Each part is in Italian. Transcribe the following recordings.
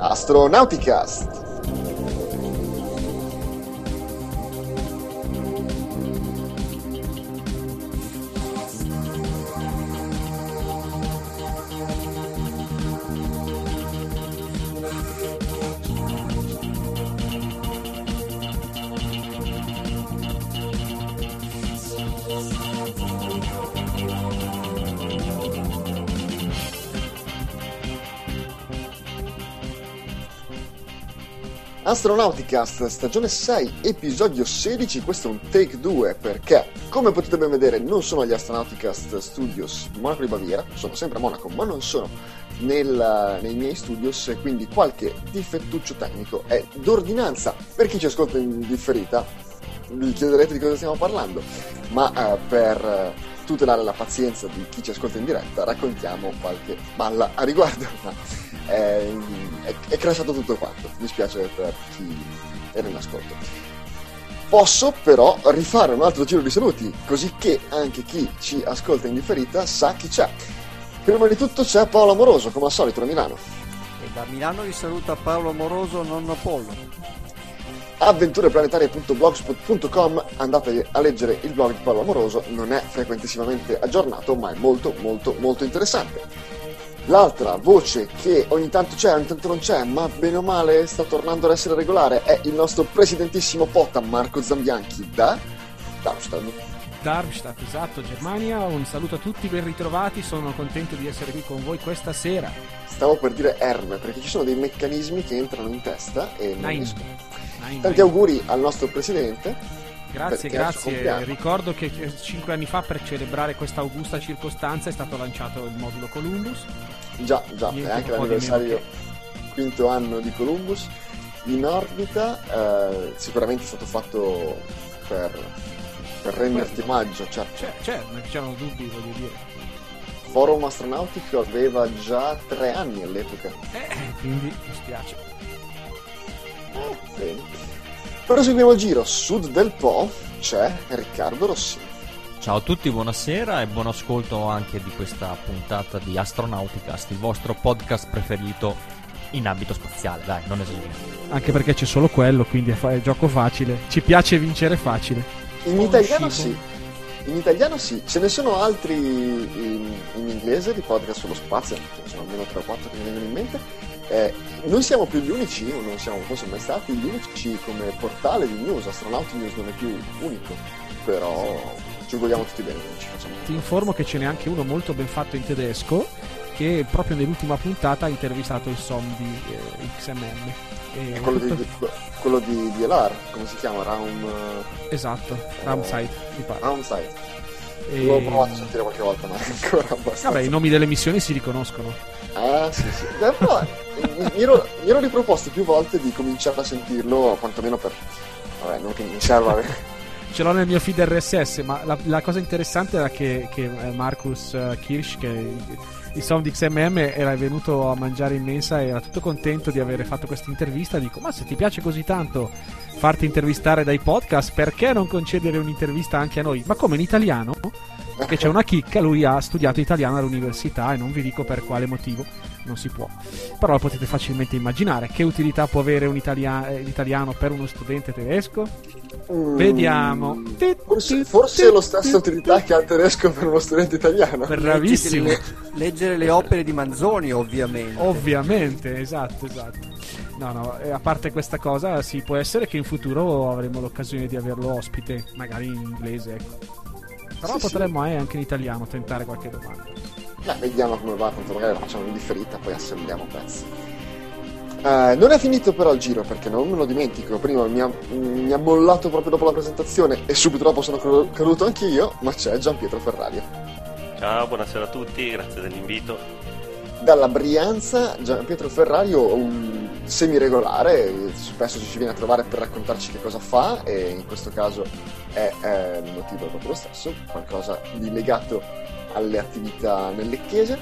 Astronauticast. Astronauticast, stagione 6, episodio 16, questo è un take 2 perché, come potete ben vedere, non sono agli Astronauticast Studios Monaco di Baviera, sono sempre a Monaco, ma non sono nei miei studios, e quindi qualche difettuccio tecnico è d'ordinanza. Per chi ci ascolta in differita, vi chiederete di cosa stiamo parlando, ma per tutelare la pazienza di chi ci ascolta in diretta, raccontiamo qualche balla a riguardo. È crashato tutto quanto, mi spiace per chi era in ascolto. Posso però rifare un altro giro di saluti, così che anche chi ci ascolta in differita sa chi c'è. Prima di tutto c'è Paolo Amoroso, come al solito, da Milano. E da Milano vi saluta Paolo Amoroso, nonno Pollo. avventureplanetarie.blogspot.com, andate a leggere il blog di Paolo Amoroso, non è frequentissimamente aggiornato, ma è molto molto molto interessante. L'altra voce che ogni tanto c'è, ogni tanto non c'è, ma bene o male sta tornando ad essere regolare, è il nostro presidentissimo Potta, Marco Zambianchi, da Darmstadt, esatto, Germania. Un saluto a tutti, ben ritrovati, sono contento di essere qui con voi questa sera. Stavo per dire Erm, perché ci sono dei meccanismi che entrano in testa e non riescono. Tanti Nine. auguri al nostro presidente. Grazie. Ricordo che 5 anni fa, per celebrare questa augusta circostanza, è stato lanciato il modulo Columbus. Già, è anche l'anniversario, quinto anno di Columbus in orbita. Sicuramente è stato fatto per renderti omaggio, certo. Non c'erano dubbi, voglio dire. Forum Astronautico aveva già 3 anni all'epoca. Quindi mi spiace. Bene. Proseguiamo il giro. Sud del Po c'è Riccardo Rossini. Ciao a tutti, buonasera e buon ascolto anche di questa puntata di Astronauticast, il vostro podcast preferito in ambito spaziale, dai, non esageriamo. Anche perché c'è solo quello, quindi è gioco facile. Ci piace vincere facile. In italiano sì, ce ne sono altri in inglese di podcast sullo spazio, ce ne sono almeno 3 o 4 che mi vengono in mente. Non siamo più gli unici, non siamo forse mai stati gli unici come portale di news. Astronauti News non è più unico, però ci vogliamo tutti bene, non ci facciamo. Ti informo che ce n'è anche uno molto ben fatto in tedesco, che proprio nell'ultima puntata ha intervistato il SOM di XMM. È quello di DLR, come si chiama? Esatto, Raumside, mi pare. Raumside. L'ho provato a sentire qualche volta, ma ancora abbastanza. Vabbè, i nomi delle missioni si riconoscono. Ah, sì. Però mi ero riproposto più volte di cominciare a sentirlo, quantomeno per... Vabbè, non che mi serva... Ce l'ho nel mio feed RSS, ma la cosa interessante era che Markus Kirsch, che il sound di XMM, era venuto a mangiare in mensa e era tutto contento di aver fatto questa intervista. Dico, ma se ti piace così tanto farti intervistare dai podcast, perché non concedere un'intervista anche a noi? Ma come, in italiano? Perché c'è una chicca, lui ha studiato italiano all'università e non vi dico per quale motivo, non si può, però lo potete facilmente immaginare. Che utilità può avere l'italiano per uno studente tedesco? Vediamo. Forse è lo stesso utilità che ha il tedesco per uno studente italiano. Bravissimo. Leggere le opere di Manzoni, ovviamente, esatto. No, a parte questa cosa, sì, può essere che in futuro avremo l'occasione di averlo ospite, magari in inglese, ecco. Però potremmo anche in italiano tentare qualche domanda. Vediamo come va, tanto magari la facciamo in differita, poi assembliamo pezzi. Non è finito però il giro, perché non me lo dimentico. Prima mi ha mollato proprio dopo la presentazione e subito dopo sono caduto anche io, ma c'è Gianpietro Ferrario. Ciao, buonasera a tutti, grazie dell'invito. Dalla Brianza, Gianpietro Ferrario, un semiregolare, spesso ci viene a trovare per raccontarci che cosa fa, e in questo caso è il motivo proprio lo stesso, qualcosa di legato alle attività nelle chiese.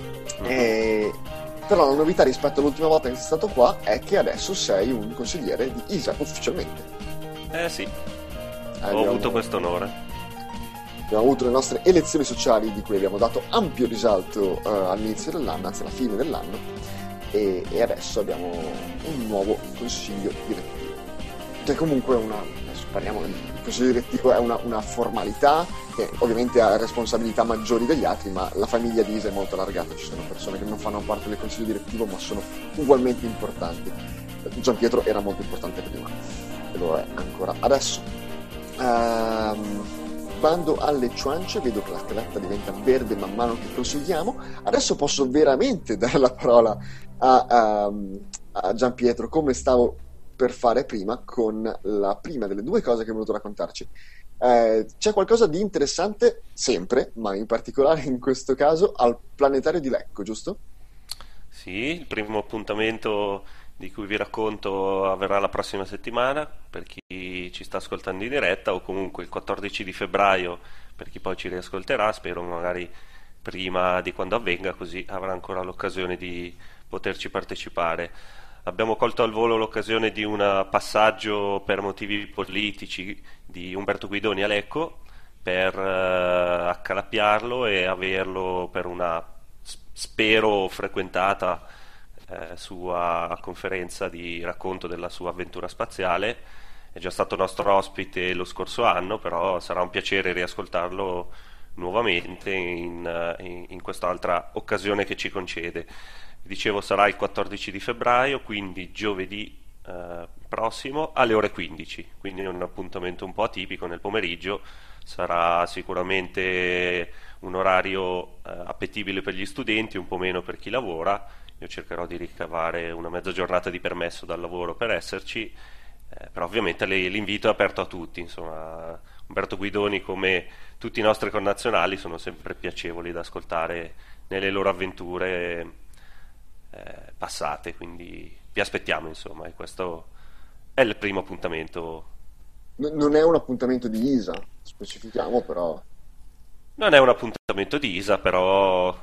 Però la novità rispetto all'ultima volta che sei stato qua è che adesso sei un consigliere di ISA ufficialmente. Sì, ho avuto questo onore. Abbiamo avuto le nostre elezioni sociali, di cui abbiamo dato ampio risalto all'inizio dell'anno, anzi alla fine dell'anno, e adesso abbiamo un nuovo consiglio direttivo. Cioè comunque adesso parliamo del consiglio direttivo, è una formalità che ovviamente ha responsabilità maggiori degli altri, ma la famiglia di Isa è molto allargata, ci sono persone che non fanno parte del consiglio direttivo ma sono ugualmente importanti. Gianpietro era molto importante prima e lo è ancora adesso. Bando alle ciance, vedo che la scaletta diventa verde man mano che proseguiamo. Adesso posso veramente dare la parola a Gianpietro, come stavo per fare prima con la prima delle due cose che è venuto a raccontarci. C'è qualcosa di interessante sempre, ma in particolare in questo caso al planetario di Lecco, giusto? Sì, il primo appuntamento di cui vi racconto avverrà la prossima settimana per chi ci sta ascoltando in diretta, o comunque il 14 di febbraio per chi poi ci riascolterà, spero magari prima di quando avvenga, così avrà ancora l'occasione di poterci partecipare. Abbiamo colto al volo l'occasione di un passaggio per motivi politici di Umberto Guidoni a Lecco per accalappiarlo e averlo per una, spero, frequentata sua conferenza di racconto della sua avventura spaziale. È già stato nostro ospite lo scorso anno, però sarà un piacere riascoltarlo nuovamente in quest'altra occasione che ci concede. Dicevo, sarà il 14 di febbraio, quindi giovedì prossimo alle ore 15, quindi è un appuntamento un po' atipico nel pomeriggio. Sarà sicuramente un orario appetibile per gli studenti, un po' meno per chi lavora. Io cercherò di ricavare una mezza giornata di permesso dal lavoro per esserci, però ovviamente l'invito è aperto a tutti. Insomma, Umberto Guidoni, come tutti i nostri connazionali, sono sempre piacevoli da ascoltare nelle loro avventure passate, quindi vi aspettiamo, insomma, e questo è il primo appuntamento. Non è un appuntamento di Isa, specifichiamo, però Non è un appuntamento di Isa, però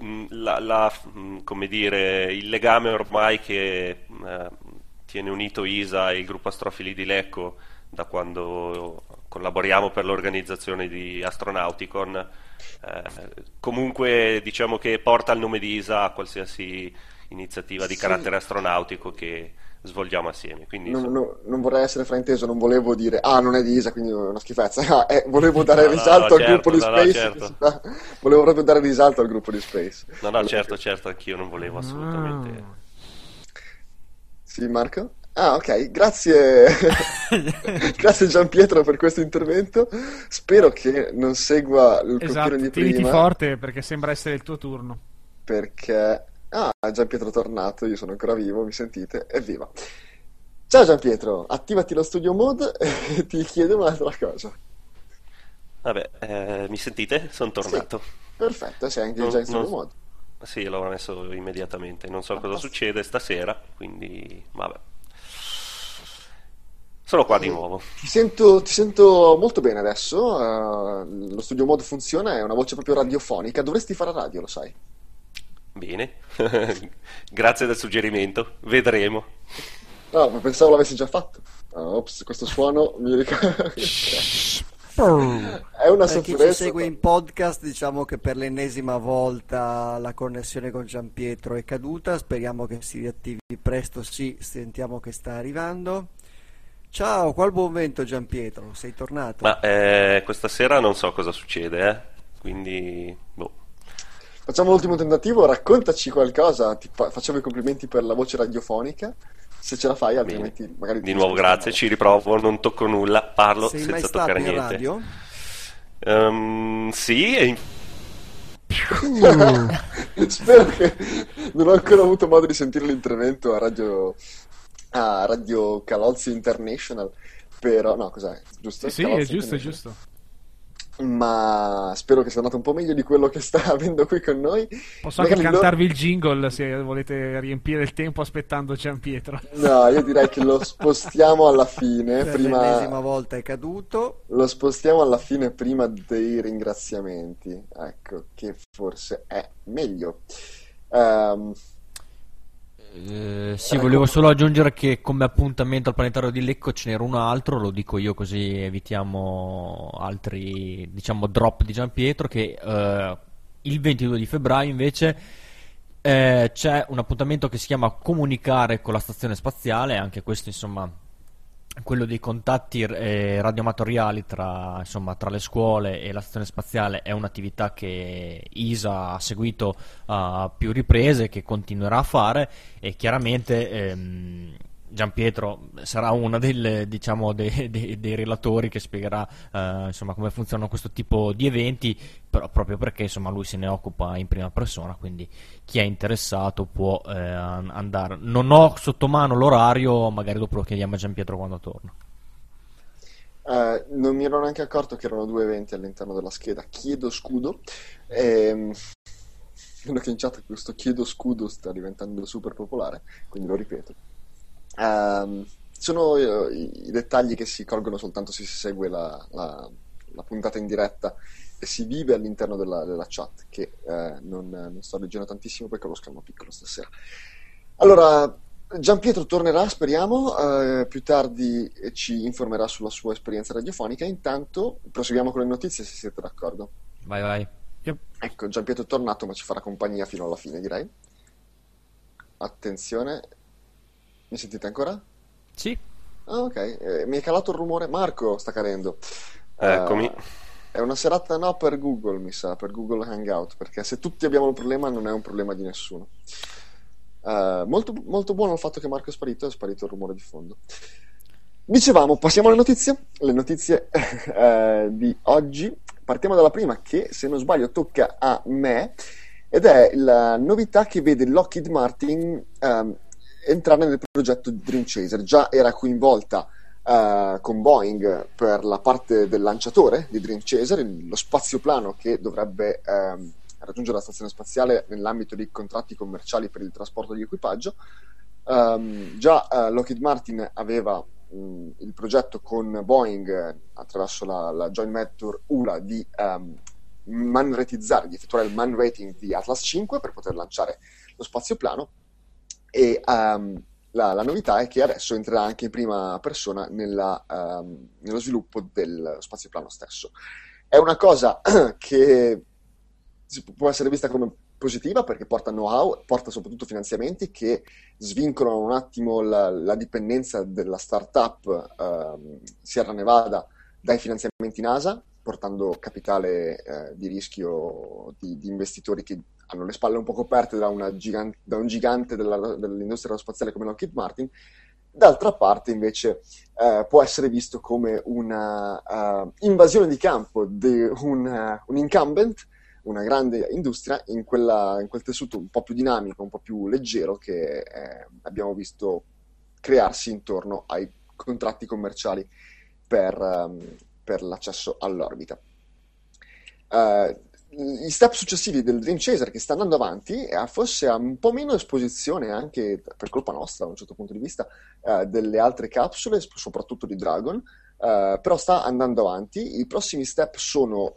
come dire, il legame ormai che tiene unito Isa e il gruppo Astrofili di Lecco da quando collaboriamo per l'organizzazione di Astronauticon, comunque diciamo che porta il nome di Isa a qualsiasi iniziativa di carattere astronautico che svolgiamo assieme. Quindi, non vorrei essere frainteso, non volevo dire non è di Isa, quindi è una schifezza. Volevo dare risalto al gruppo di Space. Certo. Volevo proprio dare risalto al gruppo di Space. Certo, anch'io non volevo assolutamente. Sì, Marco? Ok, grazie. Grazie Gianpietro per questo intervento. Spero che non segua il cocchiere di prima. Tieniti forte perché sembra essere il tuo turno. Perché Gianpietro è tornato, io sono ancora vivo, mi sentite? Evviva! Ciao Gianpietro, attivati lo studio mode e ti chiedo un'altra cosa. Vabbè, mi sentite? Sono tornato. Sì, perfetto, sei anche già in studio mode. Sì, l'ho messo immediatamente. Non so cosa succede stasera, quindi vabbè. Sono qua di nuovo. Ti sento molto bene adesso. Lo studio mode funziona, è una voce proprio radiofonica. Dovresti fare radio, lo sai. Bene, grazie del suggerimento, vedremo. No, ma pensavo l'avessi già fatto. Ops, questo suono mi ricorda. È una per chi ci segue in podcast, diciamo che per l'ennesima volta la connessione con Gianpietro è caduta. Speriamo che si riattivi presto. Sì, sentiamo che sta arrivando. Ciao, qual buon vento Gianpietro, sei tornato? Ma questa sera non so cosa succede, quindi boh. Facciamo l'ultimo tentativo, raccontaci qualcosa, facciamo i complimenti per la voce radiofonica, se ce la fai, altrimenti bene. Magari di nuovo grazie, ci riprovo, non tocco nulla, parlo sei senza toccare niente. Sei mai stato in radio? Sì, spero che non ho ancora avuto modo di sentire l'intervento a Radio Calozzi International, però no, cos'è? Giusto? Sì, è giusto. Ma spero che sia andato un po' meglio di quello che sta avendo qui con noi. Posso anche cantarvi il jingle se volete riempire il tempo aspettando Gianpietro. No, io direi che lo spostiamo alla fine. Per l'ennesima volta è caduto. Lo spostiamo alla fine prima dei ringraziamenti. Ecco, che forse è meglio. Sì, volevo solo aggiungere che come appuntamento al planetario di Lecco ce n'era un altro, lo dico io così evitiamo altri, diciamo, drop di Gianpietro, che il 22 di febbraio invece C'è un appuntamento che si chiama Comunicare con la stazione spaziale, anche questo insomma quello dei contatti radioamatoriali tra le scuole e la stazione spaziale è un'attività che ISA ha seguito a più riprese, che continuerà a fare, e chiaramente Gianpietro sarà uno dei relatori che spiegherà insomma come funzionano questo tipo di eventi, però proprio perché insomma lui se ne occupa in prima persona, quindi chi è interessato può andare. Non ho sotto mano l'orario, magari dopo lo chiediamo a Gianpietro quando torna. Non mi ero neanche accorto che erano 2 eventi all'interno della scheda. Chiedo scudo. Vedo che in chat questo chiedo scudo sta diventando super popolare, quindi lo ripeto. Sono i dettagli che si colgono soltanto se si segue la puntata in diretta e si vive all'interno della chat, che non sto leggendo tantissimo perché ho lo schermo piccolo stasera. Allora, Gianpietro tornerà, speriamo, più tardi ci informerà sulla sua esperienza radiofonica. Intanto proseguiamo con le notizie, se siete d'accordo. Vai. Yep. Ecco, Gianpietro è tornato, ma ci farà compagnia fino alla fine, direi. Attenzione, mi sentite ancora? Sì. Ah, ok, mi è calato il rumore. Marco sta cadendo. Eccomi. È una serata no per Google, mi sa, per Google Hangout, perché se tutti abbiamo un problema non è un problema di nessuno. Molto, molto buono il fatto che Marco è sparito il rumore di fondo. Dicevamo, passiamo alle notizie. Le notizie di oggi. Partiamo dalla prima, che se non sbaglio tocca a me, ed è la novità che vede Lockheed Martin entrare nel progetto Dream Chaser. Già era coinvolta con Boeing per la parte del lanciatore di Dream Chaser, lo spazioplano che dovrebbe raggiungere la stazione spaziale nell'ambito di contratti commerciali per il trasporto di equipaggio. Già Lockheed Martin aveva il progetto con Boeing attraverso la joint venture ULA di manretizzare, di effettuare il man rating di Atlas 5 per poter lanciare lo spazioplano, e la novità è che adesso entrerà anche in prima persona nello sviluppo del spazioplano stesso. È una cosa che può essere vista come positiva, perché porta know-how, porta soprattutto finanziamenti che svincolano un attimo la dipendenza della startup Sierra Nevada dai finanziamenti NASA, portando capitale di rischio di investitori che hanno le spalle un po' coperte da un gigante dell'industria aerospaziale come Lockheed Martin. D'altra parte invece può essere visto come una invasione di campo di un incumbent, una grande industria in quel tessuto un po' più dinamico, un po' più leggero che abbiamo visto crearsi intorno ai contratti commerciali per l'accesso all'orbita. Gli step successivi del Dream Chaser, che sta andando avanti, forse ha un po' meno esposizione, anche per colpa nostra da un certo punto di vista, delle altre capsule, soprattutto di Dragon, però sta andando avanti. I prossimi step sono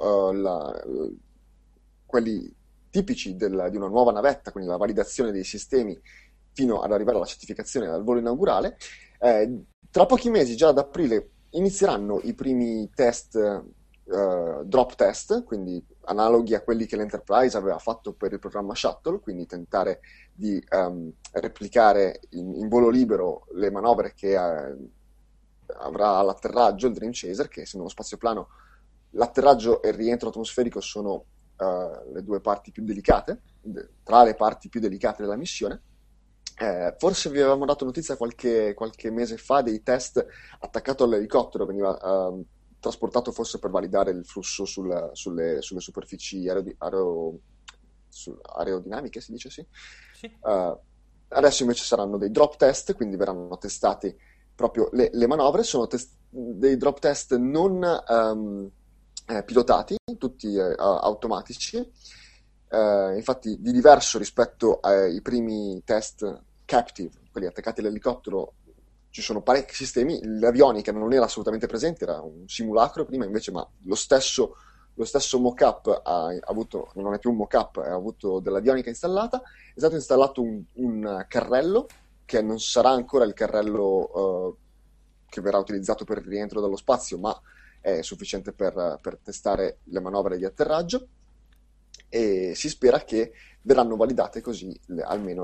quelli tipici di una nuova navetta, quindi la validazione dei sistemi fino ad arrivare alla certificazione al volo inaugurale. Tra pochi mesi, già ad aprile, inizieranno i primi test, drop test, quindi analoghi a quelli che l'Enterprise aveva fatto per il programma Shuttle, quindi tentare di replicare in volo libero le manovre che avrà all'atterraggio il Dream Chaser, che essendo uno spazioplano, l'atterraggio e il rientro atmosferico sono le due parti più delicate, tra le parti più delicate della missione. Forse vi avevamo dato notizia qualche mese fa dei test attaccato all'elicottero, veniva trasportato forse per validare il flusso sulle superfici aerodinamiche, si dice, sì? Sì. Adesso invece saranno dei drop test, quindi verranno testati proprio le manovre. Sono dei drop test non pilotati, tutti automatici, infatti di diverso rispetto ai primi test captive, quelli attaccati all'elicottero. Ci sono parecchi sistemi, l'avionica non era assolutamente presente, era un simulacro prima, invece, ma lo stesso mock-up non è più un mock-up, ha avuto dell'avionica installata. È stato installato un carrello, che non sarà ancora il carrello che verrà utilizzato per il rientro dallo spazio, ma è sufficiente per testare le manovre di atterraggio. e si spera che verranno validate così almeno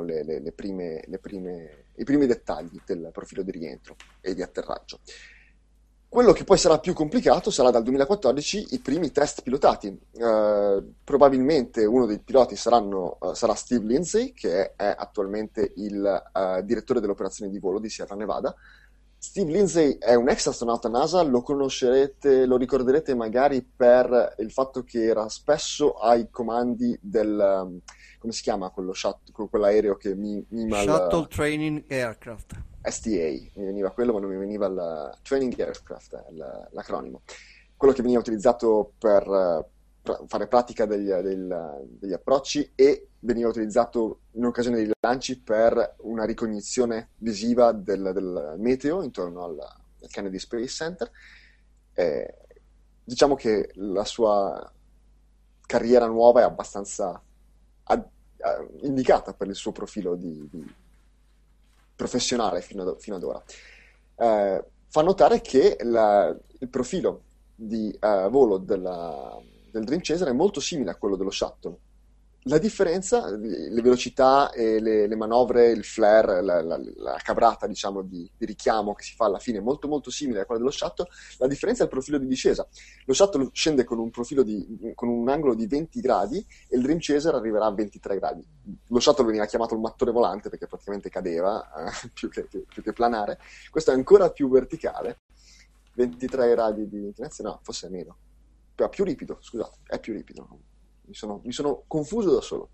i primi dettagli del profilo di rientro e di atterraggio. Quello che poi sarà più complicato sarà dal 2014 i primi test pilotati. Probabilmente uno dei piloti sarà Steve Lindsay, che è attualmente il direttore delle operazioni di volo di Sierra Nevada. Steve Lindsay è un ex astronauta NASA, lo conoscerete, lo ricorderete magari per il fatto che era spesso ai comandi del, come si chiama quell'aereo che mima Shuttle Training Aircraft. STA, mi veniva quello, ma non mi veniva il Training Aircraft, l'acronimo. Quello che veniva utilizzato per fare pratica degli approcci e veniva utilizzato in occasione dei lanci per una ricognizione visiva del meteo intorno al Kennedy Space Center. Diciamo che la sua carriera nuova è abbastanza indicata per il suo profilo di professionale fino ad ora. Fa notare che il profilo di volo del Dream Chaser è molto simile a quello dello Shuttle. La differenza, le velocità e le manovre, il flare, la cabrata, diciamo, di richiamo che si fa alla fine è molto molto simile a quella dello Shuttle. La differenza è il profilo di discesa. Lo Shuttle scende con un profilo con un angolo di 20 gradi e il Dream Chaser arriverà a 23 gradi. Lo Shuttle veniva chiamato il mattone volante perché praticamente cadeva più che planare. Questo è ancora più verticale, 23 gradi di inclinazione, no, forse è meno. Più ripido, scusate, è più ripido. Mi sono confuso da solo.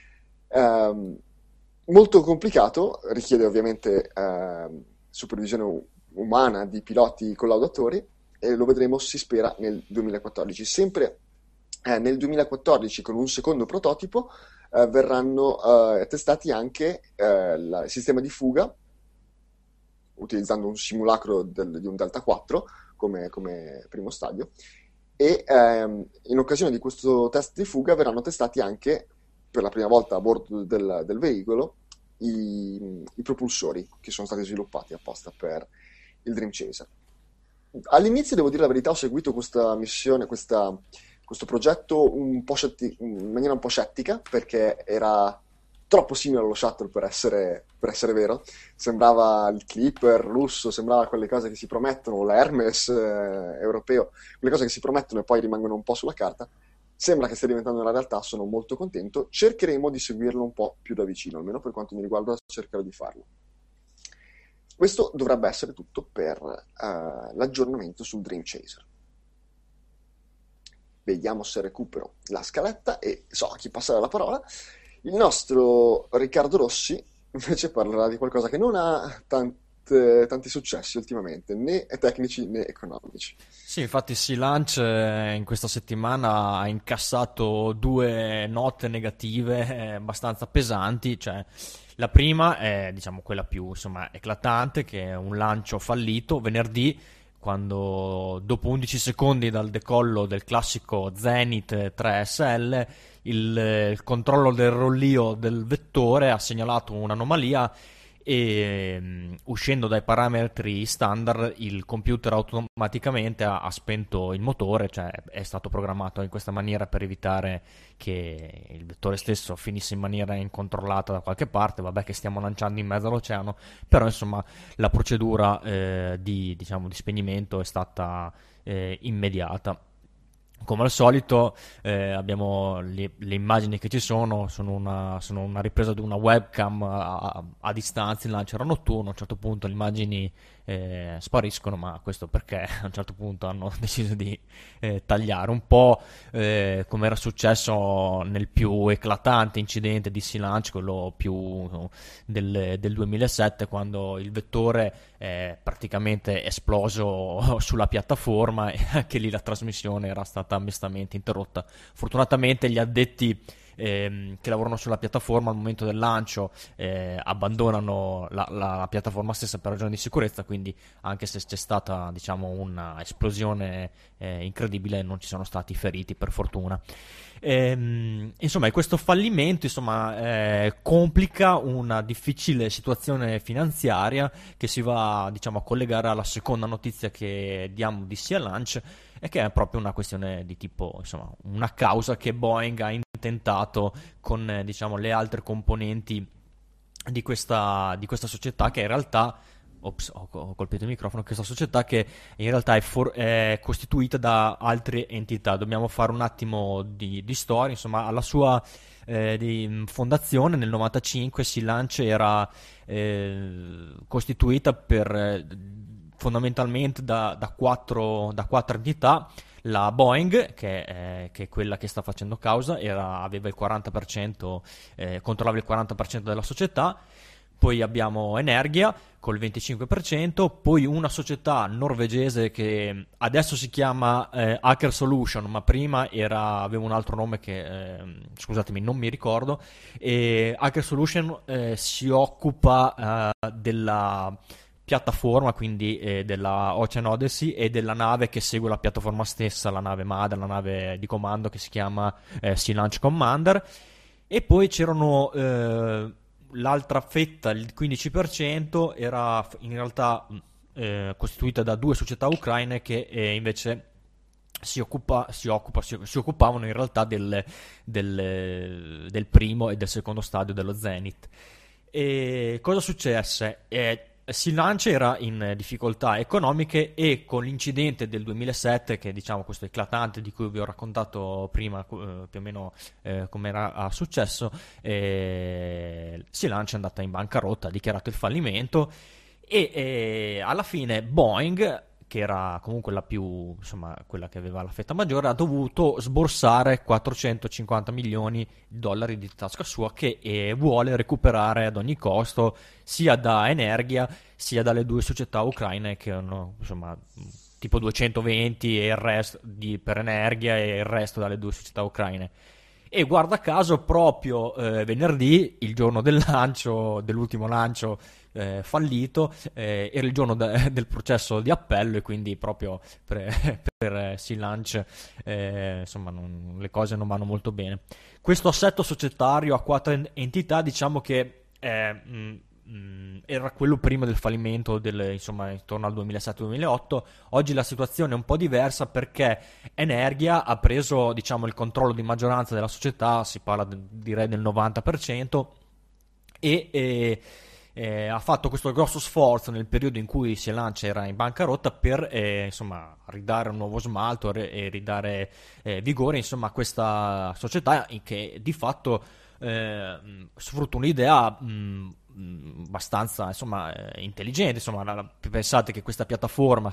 Molto complicato, richiede ovviamente supervisione umana di piloti collaudatori e lo vedremo, si spera, nel 2014. Sempre nel 2014, con un secondo prototipo, verranno testati anche il sistema di fuga, utilizzando un simulacro di un Delta 4 come primo stadio. E in occasione di questo test di fuga verranno testati anche, per la prima volta a bordo del veicolo, i propulsori che sono stati sviluppati apposta per il Dream Chaser. All'inizio, devo dire la verità, ho seguito questa missione, questo progetto in maniera un po' scettica, perché era troppo simile allo Shuttle per essere vero. Sembrava il Clipper russo, sembrava quelle cose che si promettono, l'Hermes europeo, quelle cose che si promettono e poi rimangono un po' sulla carta. Sembra che stia diventando una realtà, sono molto contento. Cercheremo di seguirlo un po' più da vicino, almeno per quanto mi riguarda cercherò di farlo. Questo dovrebbe essere tutto per l'aggiornamento sul Dream Chaser. Vediamo se recupero la scaletta e so a chi passare la parola. Il nostro Riccardo Rossi invece parlerà di qualcosa che non ha tanti successi ultimamente, né tecnici né economici. Sì, infatti Sea Launch in questa settimana ha incassato 2 note negative abbastanza pesanti, cioè la prima è, diciamo, quella più, insomma, eclatante, che è un lancio fallito venerdì, quando dopo 11 secondi dal decollo del classico Zenith 3SL il controllo del rollio del vettore ha segnalato un'anomalia e uscendo dai parametri standard il computer automaticamente ha spento il motore, cioè è stato programmato in questa maniera per evitare che il vettore stesso finisse in maniera incontrollata da qualche parte. Vabbè che stiamo lanciando in mezzo all'oceano, però insomma la procedura di spegnimento è stata immediata. Come al solito abbiamo le immagini che ci sono una ripresa di una webcam a distanza in lancia notturno. A un certo punto le immagini spariscono, ma questo perché a un certo punto hanno deciso di tagliare un po' come era successo nel più eclatante incidente di Sea Launch, quello più del 2007, quando il vettore è praticamente esploso sulla piattaforma e anche lì la trasmissione era stata mestamente interrotta. Fortunatamente gli addetti che lavorano sulla piattaforma al momento del lancio abbandonano la piattaforma stessa per ragioni di sicurezza, quindi anche se c'è stata, diciamo, una esplosione incredibile, non ci sono stati feriti, per fortuna. Insomma, questo fallimento complica una difficile situazione finanziaria che si va, diciamo, a collegare alla seconda notizia che diamo di Sea Launch, e che è proprio una questione di tipo, insomma, una causa che Boeing ha intentato con diciamo le altre componenti di questa società, che in realtà ops, ho colpito il microfono. Questa società che in realtà è costituita da altre entità. Dobbiamo fare un attimo di storia. Insomma, alla sua di fondazione nel 95 Sea Launch era costituita fondamentalmente da quattro entità. La Boeing, che è quella che sta facendo causa, aveva il 40%, controllava il 40% della società. Poi abbiamo Energia col 25%, poi una società norvegese che adesso si chiama Aker Solution, ma prima aveva un altro nome che, scusatemi, non mi ricordo. Aker Solution si occupa della piattaforma, quindi della Ocean Odyssey e della nave che segue la piattaforma stessa, la nave madre, la nave di comando che si chiama Sea Launch Commander. E poi c'erano l'altra fetta, il 15%, era in realtà costituita da due società ucraine che invece si occupavano in realtà del primo e del secondo stadio dello Zenit. E cosa successe? Sea Launch era in difficoltà economiche e con l'incidente del 2007, che diciamo questo eclatante di cui vi ho raccontato prima più o meno come era successo, Sea Launch è andata in bancarotta, ha dichiarato il fallimento e alla fine Boeing, che era comunque quella che aveva la fetta maggiore, ha dovuto sborsare 450 milioni di dollari di tasca sua, che vuole recuperare ad ogni costo, sia da Energia sia dalle due società ucraine, che hanno tipo 220 e il resto per Energia e il resto dalle due società ucraine. E guarda caso proprio venerdì, il giorno dell'ultimo lancio fallito, era il giorno del processo di appello, e quindi proprio per Sea Launch le cose non vanno molto bene. Questo assetto societario a quattro entità, diciamo che era quello prima del fallimento intorno al 2007-2008. Oggi la situazione è un po' diversa, perché Energia ha preso il controllo di maggioranza della società, si parla direi del 90%, e ha fatto questo grosso sforzo nel periodo in cui Sea Launch era in bancarotta per ridare un nuovo smalto e ridare vigore a questa società, che di fatto sfrutta un'idea abbastanza intelligente. Pensate che questa piattaforma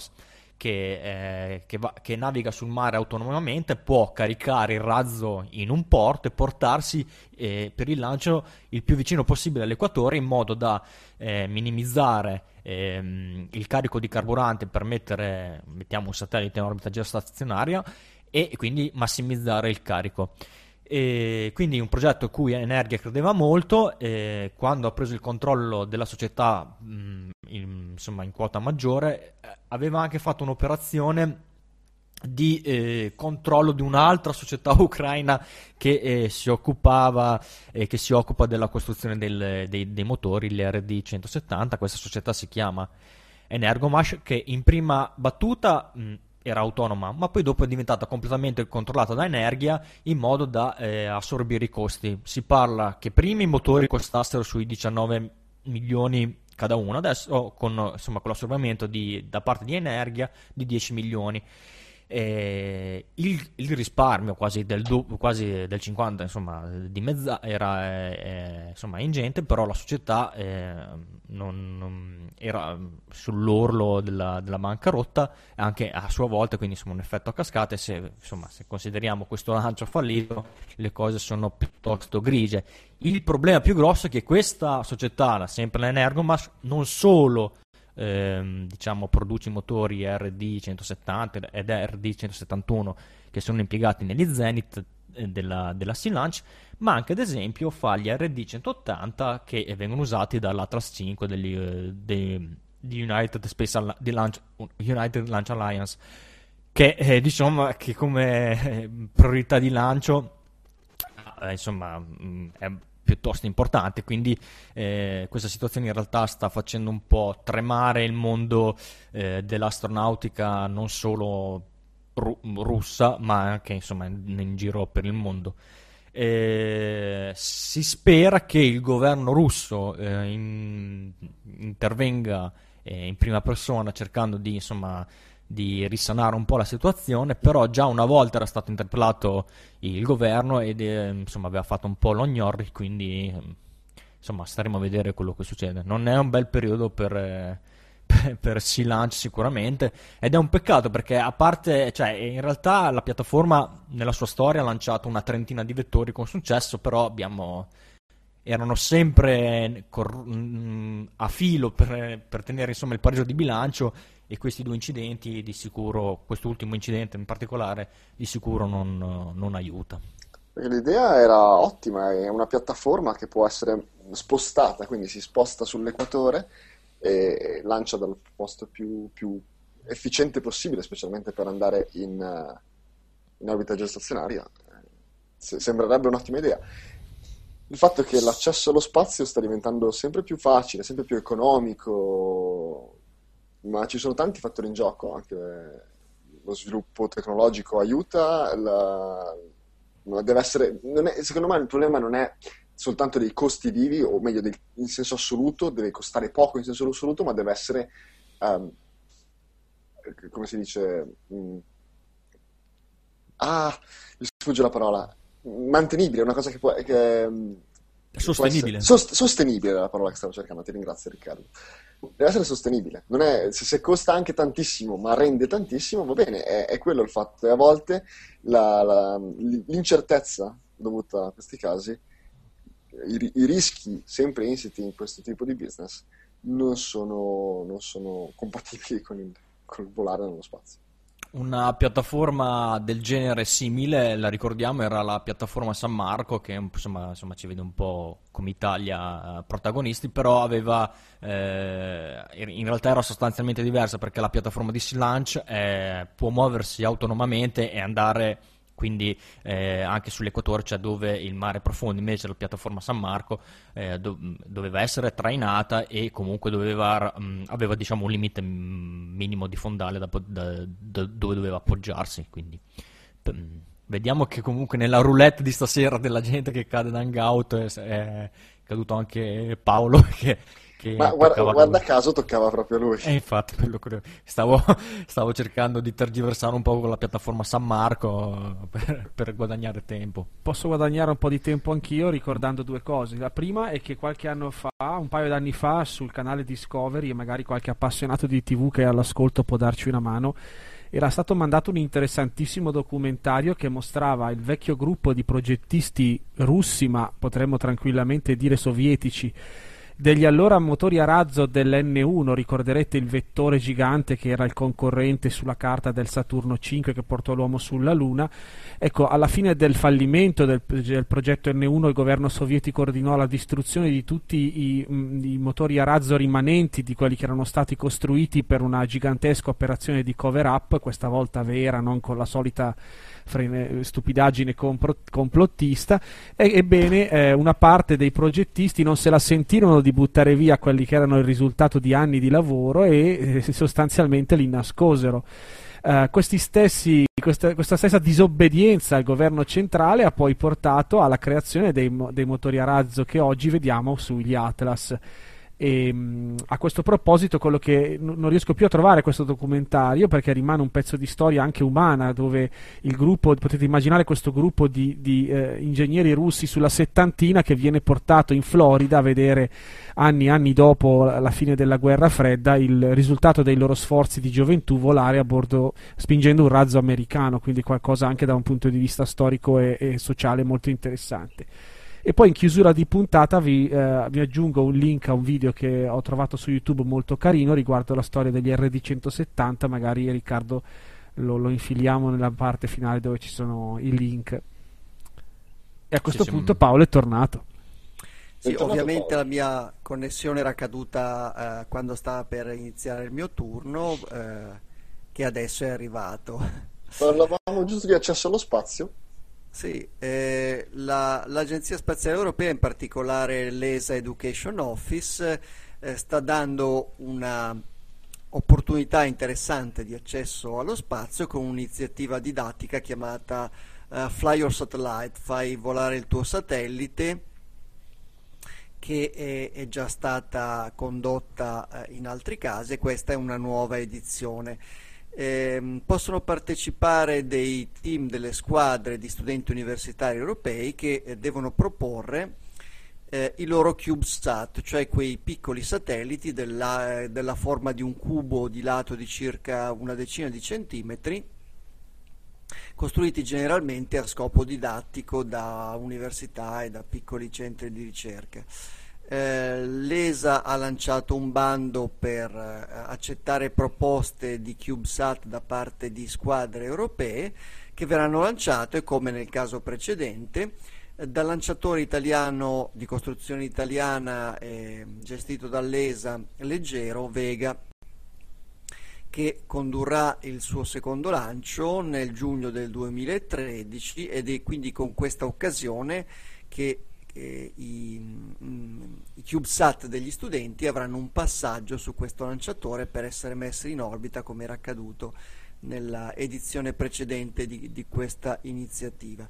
che naviga sul mare autonomamente può caricare il razzo in un porto e portarsi per il lancio il più vicino possibile all'equatore, in modo da minimizzare il carico di carburante per mettiamo un satellite in orbita geostazionaria, e quindi massimizzare il carico. E quindi un progetto a cui Energia credeva molto, quando ha preso il controllo della società in quota maggiore, aveva anche fatto un'operazione di controllo di un'altra società ucraina che si occupa della costruzione dei motori, le RD-170. Questa società si chiama Energomash, che in prima battuta era autonoma, ma poi dopo è diventata completamente controllata da Energia, in modo da assorbire i costi. Si parla che prima i motori costassero sui 19 milioni cada uno, adesso con l'assorbimento da parte di Energia di 10 milioni. Il risparmio quasi del 50, di mezza, era ingente, però la società non era sull'orlo della bancarotta anche a sua volta, quindi un effetto a cascate. Se consideriamo questo lancio fallito, le cose sono piuttosto grigie. Il problema più grosso è che questa società, sempre l'Energomash, non solo produce i motori RD-170 ed RD-171 che sono impiegati negli Zenit della Sea Launch, ma anche ad esempio fa gli RD-180 che vengono usati dall'Atlas 5 di United Launch Alliance, che che come priorità di lancio è piuttosto importante. Quindi questa situazione in realtà sta facendo un po' tremare il mondo dell'astronautica, non solo russa, ma anche insomma in giro per il mondo. Si spera che il governo russo intervenga in prima persona cercando di, insomma, di risanare un po' la situazione, però già una volta era stato interpellato il governo ed insomma aveva fatto un po' l'ognorri, quindi insomma staremo a vedere quello che succede. Non è un bel periodo per Sea-Lunch sicuramente, ed è un peccato perché, a parte, cioè, in realtà la piattaforma nella sua storia ha lanciato una trentina di vettori con successo, però erano sempre a filo per tenere insomma il pareggio di bilancio, e questi due incidenti di sicuro, quest'ultimo incidente in particolare, di sicuro non aiuta. Perché l'idea era ottima, è una piattaforma che può essere spostata, quindi si sposta sull'equatore e lancia dal posto più efficiente possibile, specialmente per andare in orbita geostazionaria. Sembrerebbe un'ottima idea. Il fatto è che l'accesso allo spazio sta diventando sempre più facile, sempre più economico, ma ci sono tanti fattori in gioco, anche lo sviluppo tecnologico aiuta, deve essere, secondo me il problema non è soltanto dei costi vivi, o meglio in senso assoluto, deve costare poco in senso assoluto, ma deve essere, come si dice, mi sfugge la parola, mantenibile, una cosa sostenibile. Sostenibile è la parola che stavo cercando, ti ringrazio Riccardo. Deve essere sostenibile, non è, se costa anche tantissimo ma rende tantissimo, va bene, è quello il fatto. E a volte l'incertezza dovuta a questi casi, i rischi sempre insiti in questo tipo di business non sono compatibili con il volare nello spazio. Una piattaforma del genere simile, la ricordiamo, era la piattaforma San Marco, che insomma ci vede un po' come Italia protagonisti, però aveva in realtà era sostanzialmente diversa, perché la piattaforma di Sea-Lunch può muoversi autonomamente e andare quindi anche sull'equatore, cioè dove il mare è profondo. Invece la piattaforma San Marco doveva essere trainata e comunque aveva diciamo un limite minimo di fondale dove doveva appoggiarsi, quindi vediamo che comunque nella roulette di stasera della gente che cade da hangout è caduto anche Paolo, che ma guarda caso toccava proprio lui. Infatti stavo cercando di tergiversare un po' con la piattaforma San Marco per guadagnare tempo. Posso guadagnare un po' di tempo anch'io ricordando due cose. La prima è che qualche anno fa, un paio d'anni fa, sul canale Discovery, e magari qualche appassionato di TV che è all'ascolto può darci una mano, era stato mandato un interessantissimo documentario che mostrava il vecchio gruppo di progettisti russi, ma potremmo tranquillamente dire sovietici, degli allora motori a razzo dell'N1. Ricorderete il vettore gigante che era il concorrente sulla carta del Saturno 5 che portò l'uomo sulla Luna. Ecco, alla fine del fallimento del progetto N1, il governo sovietico ordinò la distruzione di tutti i motori a razzo rimanenti di quelli che erano stati costruiti per una gigantesca operazione di cover up, questa volta vera, non con la solita stupidaggine complottista. Ebbene, una parte dei progettisti non se la sentirono di buttare via quelli che erano il risultato di anni di lavoro e sostanzialmente li nascosero. Questa stessa disobbedienza al governo centrale ha poi portato alla creazione dei motori a razzo che oggi vediamo sugli Atlas. E a questo proposito, quello che non riesco più a trovare questo documentario, perché rimane un pezzo di storia anche umana, dove il gruppo, potete immaginare questo gruppo di ingegneri russi sulla settantina che viene portato in Florida a vedere anni dopo la fine della guerra fredda il risultato dei loro sforzi di gioventù volare a bordo, spingendo un razzo americano, quindi qualcosa anche da un punto di vista storico e sociale molto interessante. E poi in chiusura di puntata vi aggiungo un link a un video che ho trovato su YouTube molto carino riguardo la storia degli RD170, magari Riccardo lo infiliamo nella parte finale dove ci sono i link. E a questo punto Paolo è tornato. Sì, ovviamente la mia connessione era caduta quando stava per iniziare il mio turno, che adesso è arrivato. Parlavamo giusto di accesso allo spazio. Sì, l'Agenzia Spaziale Europea, in particolare l'ESA Education Office, sta dando una opportunità interessante di accesso allo spazio con un'iniziativa didattica chiamata Fly Your Satellite, fai volare il tuo satellite, che è già stata condotta in altri casi, e questa è una nuova edizione. Possono partecipare dei team delle squadre di studenti universitari europei che devono proporre i loro CubeSat, cioè quei piccoli satelliti della forma di un cubo di lato di circa una decina di centimetri, costruiti generalmente a scopo didattico da università e da piccoli centri di ricerca. L'ESA ha lanciato un bando per accettare proposte di CubeSat da parte di squadre europee che verranno lanciate, come nel caso precedente, dal lanciatore italiano di costruzione italiana gestito dall'ESA Leggero, Vega, che condurrà il suo secondo lancio nel giugno del 2013, ed è quindi con questa occasione che i CubeSat degli studenti avranno un passaggio su questo lanciatore per essere messi in orbita, come era accaduto nella edizione precedente di questa iniziativa.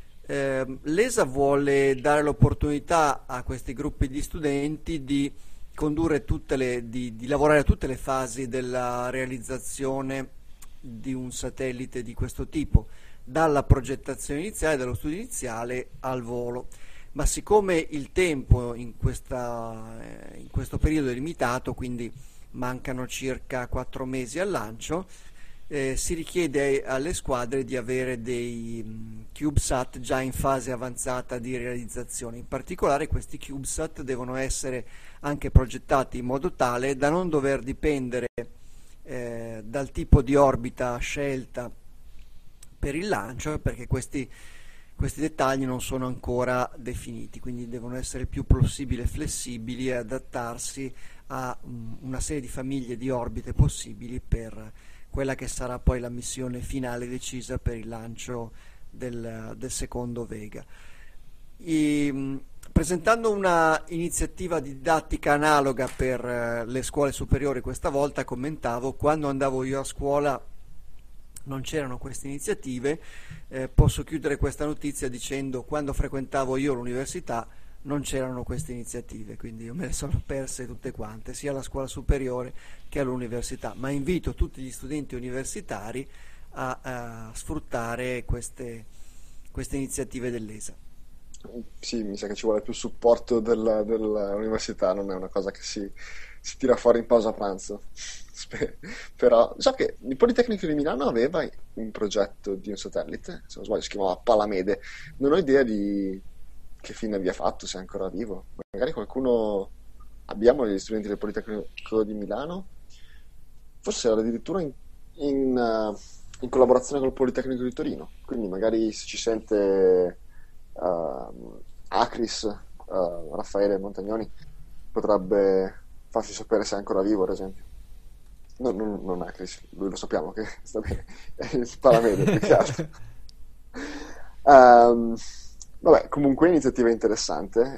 L'ESA vuole dare l'opportunità a questi gruppi di studenti di condurre di lavorare a tutte le fasi della realizzazione di un satellite di questo tipo, dalla progettazione iniziale, dallo studio iniziale al volo. Ma siccome il tempo in questo periodo è limitato, quindi mancano circa 4 mesi al lancio, si richiede alle squadre di avere dei CubeSat già in fase avanzata di realizzazione. In particolare questi CubeSat devono essere anche progettati in modo tale da non dover dipendere dal tipo di orbita scelta per il lancio, perché questi dettagli non sono ancora definiti, quindi devono essere il più possibile flessibili e adattarsi a una serie di famiglie di orbite possibili per quella che sarà poi la missione finale decisa per il lancio del secondo Vega. Presentando una iniziativa didattica analoga per le scuole superiori, questa volta commentavo: quando andavo io a scuola non c'erano queste iniziative. Posso chiudere questa notizia dicendo: quando frequentavo io l'università non c'erano queste iniziative, quindi io me le sono perse tutte quante, sia alla scuola superiore che all'università, ma invito tutti gli studenti universitari a sfruttare queste iniziative dell'ESA. Sì, mi sa che ci vuole più supporto dell'università, non è una cosa che si tira fuori in pausa pranzo. Però so che il Politecnico di Milano aveva un progetto di un satellite, se non sbaglio si chiamava Palamede. Non ho idea di che fine abbia fatto, se è ancora vivo. Magari abbiamo degli studenti del Politecnico di Milano, forse era addirittura in collaborazione col Politecnico di Torino, quindi magari se ci sente Acris, Raffaele Montagnoni, potrebbe farci sapere se è ancora vivo, ad esempio. No, non Acris, lui lo sappiamo che sta bene, è il Palamede più che altro. Vabbè, comunque iniziativa interessante,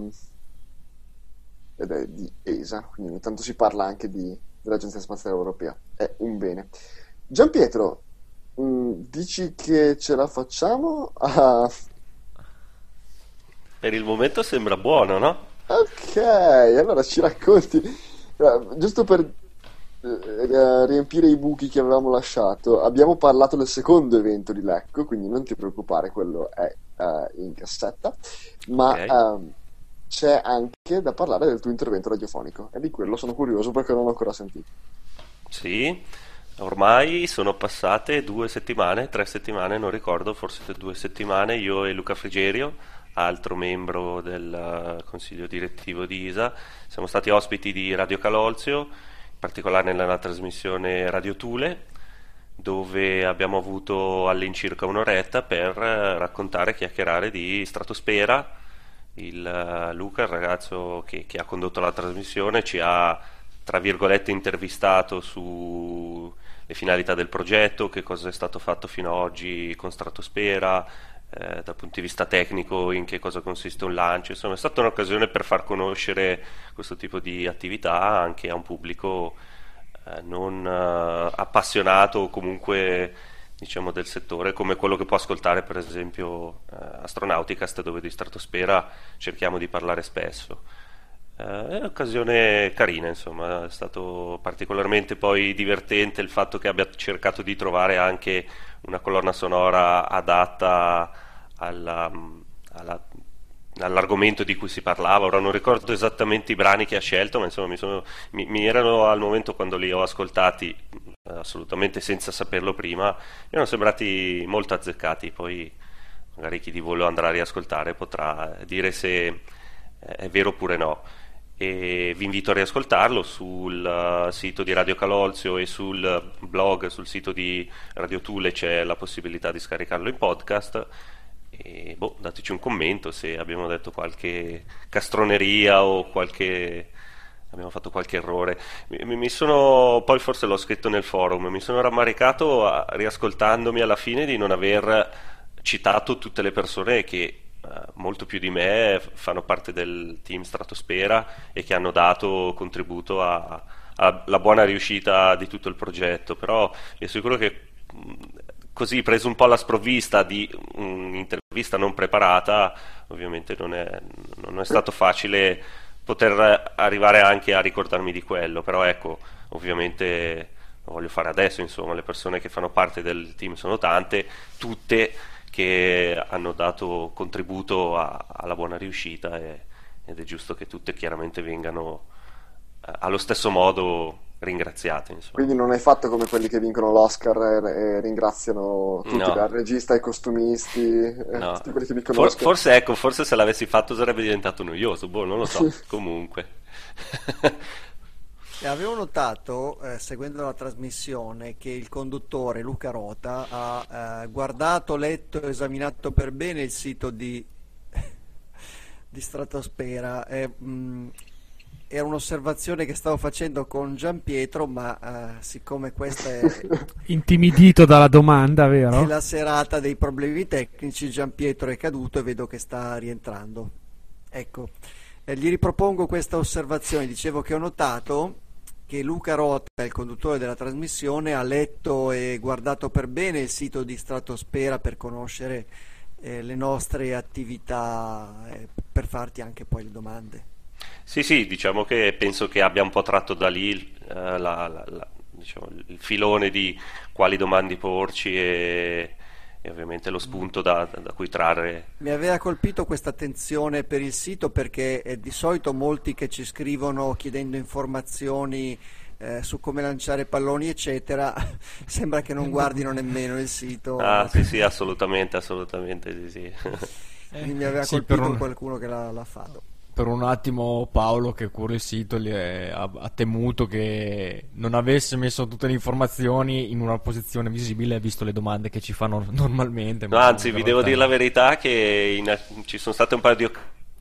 ed è di ESA, quindi ogni tanto si parla anche dell'Agenzia Spaziale Europea, è un bene. Gianpietro, dici che ce la facciamo? Per il momento sembra buono, no? Ok, allora ci racconti, giusto per riempire i buchi che avevamo lasciato. Abbiamo parlato del secondo evento di Lecco, quindi non ti preoccupare, quello è in cassetta, ma Ok. c'è anche da parlare del tuo intervento radiofonico, e di quello sono curioso perché non l'ho ancora sentito. Sì, ormai sono passate 2 settimane, 3 settimane, non ricordo, forse 2 settimane. Io e Luca Frigerio, altro membro del consiglio direttivo di ISA, siamo stati ospiti di Radio Calolzio, in particolare nella trasmissione Radio Tule, dove abbiamo avuto all'incirca un'oretta per raccontare e chiacchierare di stratosfera. Luca, il ragazzo che ha condotto la trasmissione, ci ha, tra virgolette, intervistato sulle finalità del progetto, che cosa è stato fatto fino ad oggi con stratosfera, dal punto di vista tecnico, in che cosa consiste un lancio. Insomma, è stata un'occasione per far conoscere questo tipo di attività anche a un pubblico non appassionato o comunque diciamo del settore, come quello che può ascoltare per esempio Astronauticast, dove di stratosfera cerchiamo di parlare spesso. È un'occasione carina, insomma, è stato particolarmente poi divertente il fatto che abbia cercato di trovare anche una colonna sonora adatta all'argomento di cui si parlava. Ora non ricordo esattamente i brani che ha scelto, ma insomma mi erano al momento, quando li ho ascoltati assolutamente senza saperlo prima, mi erano sembrati molto azzeccati. Poi magari chi di voi lo andrà a riascoltare potrà dire se è vero oppure no, e vi invito a riascoltarlo sul sito di Radio Calolzio e sul blog, sul sito di Radio Thule c'è la possibilità di scaricarlo in podcast. E dateci un commento se abbiamo detto qualche castroneria o abbiamo fatto qualche errore. Mi sono, poi forse l'ho scritto nel forum, mi sono rammaricato riascoltandomi alla fine di non aver citato tutte le persone che molto più di me fanno parte del team Stratosfera e che hanno dato contributo alla buona riuscita di tutto il progetto. Però vi assicuro che così, preso un po' alla sprovvista di un'intervista non preparata, ovviamente non è stato facile poter arrivare anche a ricordarmi di quello. Però ecco, ovviamente lo voglio fare adesso, insomma, le persone che fanno parte del team sono tante, tutte che hanno dato contributo alla buona riuscita, ed è giusto che tutte chiaramente vengano allo stesso modo ringraziate, insomma. Quindi non hai fatto come quelli che vincono l'Oscar e ringraziano tutti, No. dal regista ai costumisti, No. tutti quelli che vincono l'Oscar. Forse se l'avessi fatto sarebbe diventato noioso, non lo so. Comunque E avevo notato, seguendo la trasmissione, che il conduttore Luca Rota ha guardato, letto, esaminato per bene il sito di Stratosfera. Era un'osservazione che stavo facendo con Gianpietro, ma siccome questa è Intimidito dalla domanda, vero? la serata dei problemi tecnici, Gianpietro è caduto e vedo che sta rientrando. Ecco, gli ripropongo questa osservazione. Dicevo che ho notato che Luca Rota, il conduttore della trasmissione, ha letto e guardato per bene il sito di Stratosfera per conoscere le nostre attività, per farti anche poi le domande. sì, diciamo che penso che abbia un po' tratto da lì diciamo, il filone di quali domande porci e ovviamente lo spunto da cui trarre. Mi aveva colpito questa attenzione per il sito, perché di solito molti che ci scrivono chiedendo informazioni su come lanciare palloni eccetera, sembra che non guardino nemmeno il sito. Sì, assolutamente, sì. Quindi mi aveva Sì, colpito qualcuno che l'ha fatto. Per un attimo Paolo, che cura il sito, ha temuto che non avesse messo tutte le informazioni in una posizione visibile, visto le domande che ci fanno normalmente. No, anzi, vi devo dire la verità che ci sono state un paio di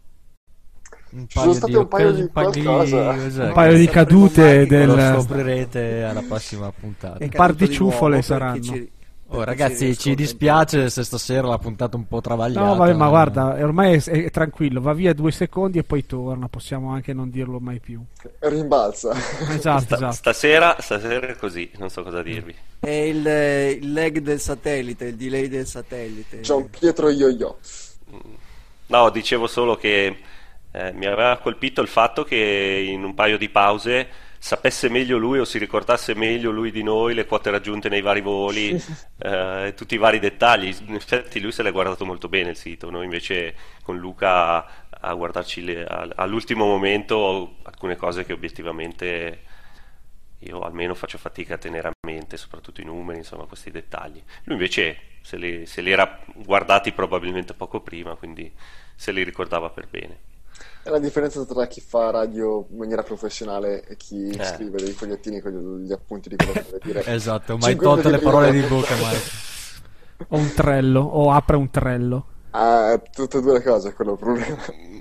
sono state un paio di qualcosa. esatto. Un paio di cadute Lo del... scoprirete alla prossima puntata. È Un par di caduto nuovo ciufole perché saranno. Ragazzi, ci dispiace se stasera la puntata è un po' travagliata. No, vabbè, ma guarda, ormai è tranquillo, va via 2 secondi e poi torna, possiamo anche non dirlo mai più. Rimbalza. Esatto. Stasera è così, non so cosa dirvi. È il lag del satellite, il delay del satellite. Gianpietro Io-Io. No, dicevo solo che mi aveva colpito il fatto che in un paio di pause sapesse meglio lui, o si ricordasse meglio lui di noi, le quote raggiunte nei vari voli, tutti i vari dettagli. In effetti lui se l'è guardato molto bene il sito, noi invece con Luca a guardarci all'ultimo momento alcune cose che obiettivamente io almeno faccio fatica a tenere a mente, soprattutto i numeri, insomma, questi dettagli. Lui invece se li era guardati probabilmente poco prima, quindi se li ricordava per bene. È la differenza tra chi fa radio in maniera professionale e chi scrive dei fogliettini con gli appunti di quello che deve dire. Esatto, mai 5 tolte le minuti parole prima. di bocca, mai. O un trello, o apre un trello. Tutte e due le cose, quello è il problema.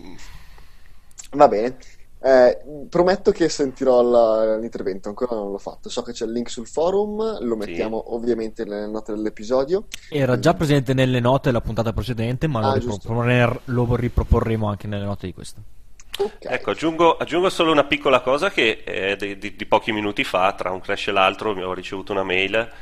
Va bene. Prometto che sentirò l'intervento, ancora non l'ho fatto. So che c'è il link sul forum, lo mettiamo ovviamente nelle note dell'episodio. Era già presente nelle note della puntata precedente, ma lo giusto. riproporremo anche nelle note di questa. Okay. Ecco, aggiungo solo una piccola cosa che è di pochi minuti fa, tra un crash e l'altro, ho ricevuto una mail.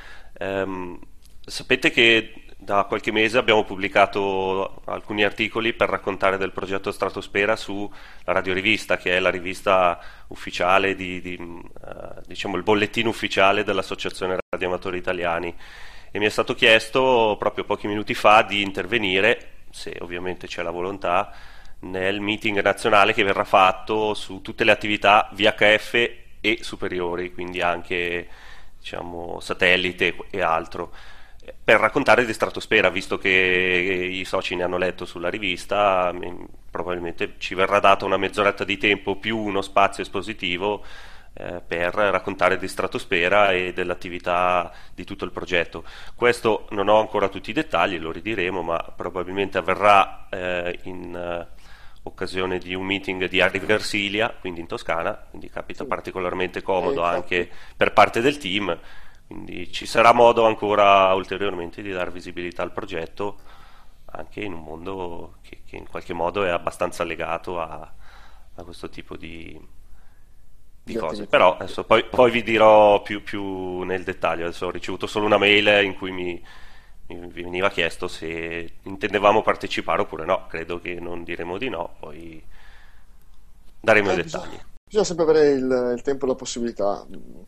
Sapete che da qualche mese abbiamo pubblicato alcuni articoli per raccontare del progetto Stratosfera sulla radiorivista, che è la rivista ufficiale diciamo il bollettino ufficiale dell'Associazione Radioamatori Italiani, e mi è stato chiesto proprio pochi minuti fa di intervenire, se ovviamente c'è la volontà, nel meeting nazionale che verrà fatto su tutte le attività VHF e superiori, quindi anche diciamo satellite e altro, per raccontare di Stratosfera, visto che i soci ne hanno letto sulla rivista. Probabilmente ci verrà data una mezz'oretta di tempo più uno spazio espositivo per raccontare di Stratosfera e dell'attività di tutto il progetto. Questo non ho ancora tutti i dettagli, lo ridiremo, ma probabilmente avverrà in occasione di un meeting di Ari Versilia, quindi in Toscana, quindi capita particolarmente comodo anche per parte del team, quindi ci sarà modo ancora ulteriormente di dare visibilità al progetto anche in un mondo che in qualche modo è abbastanza legato a questo tipo di cose. Però adesso poi vi dirò più nel dettaglio. Adesso ho ricevuto solo una mail in cui mi veniva chiesto se intendevamo partecipare oppure no. Credo che non diremo di no, poi daremo i dettagli. Bisogna sempre avere il tempo e la possibilità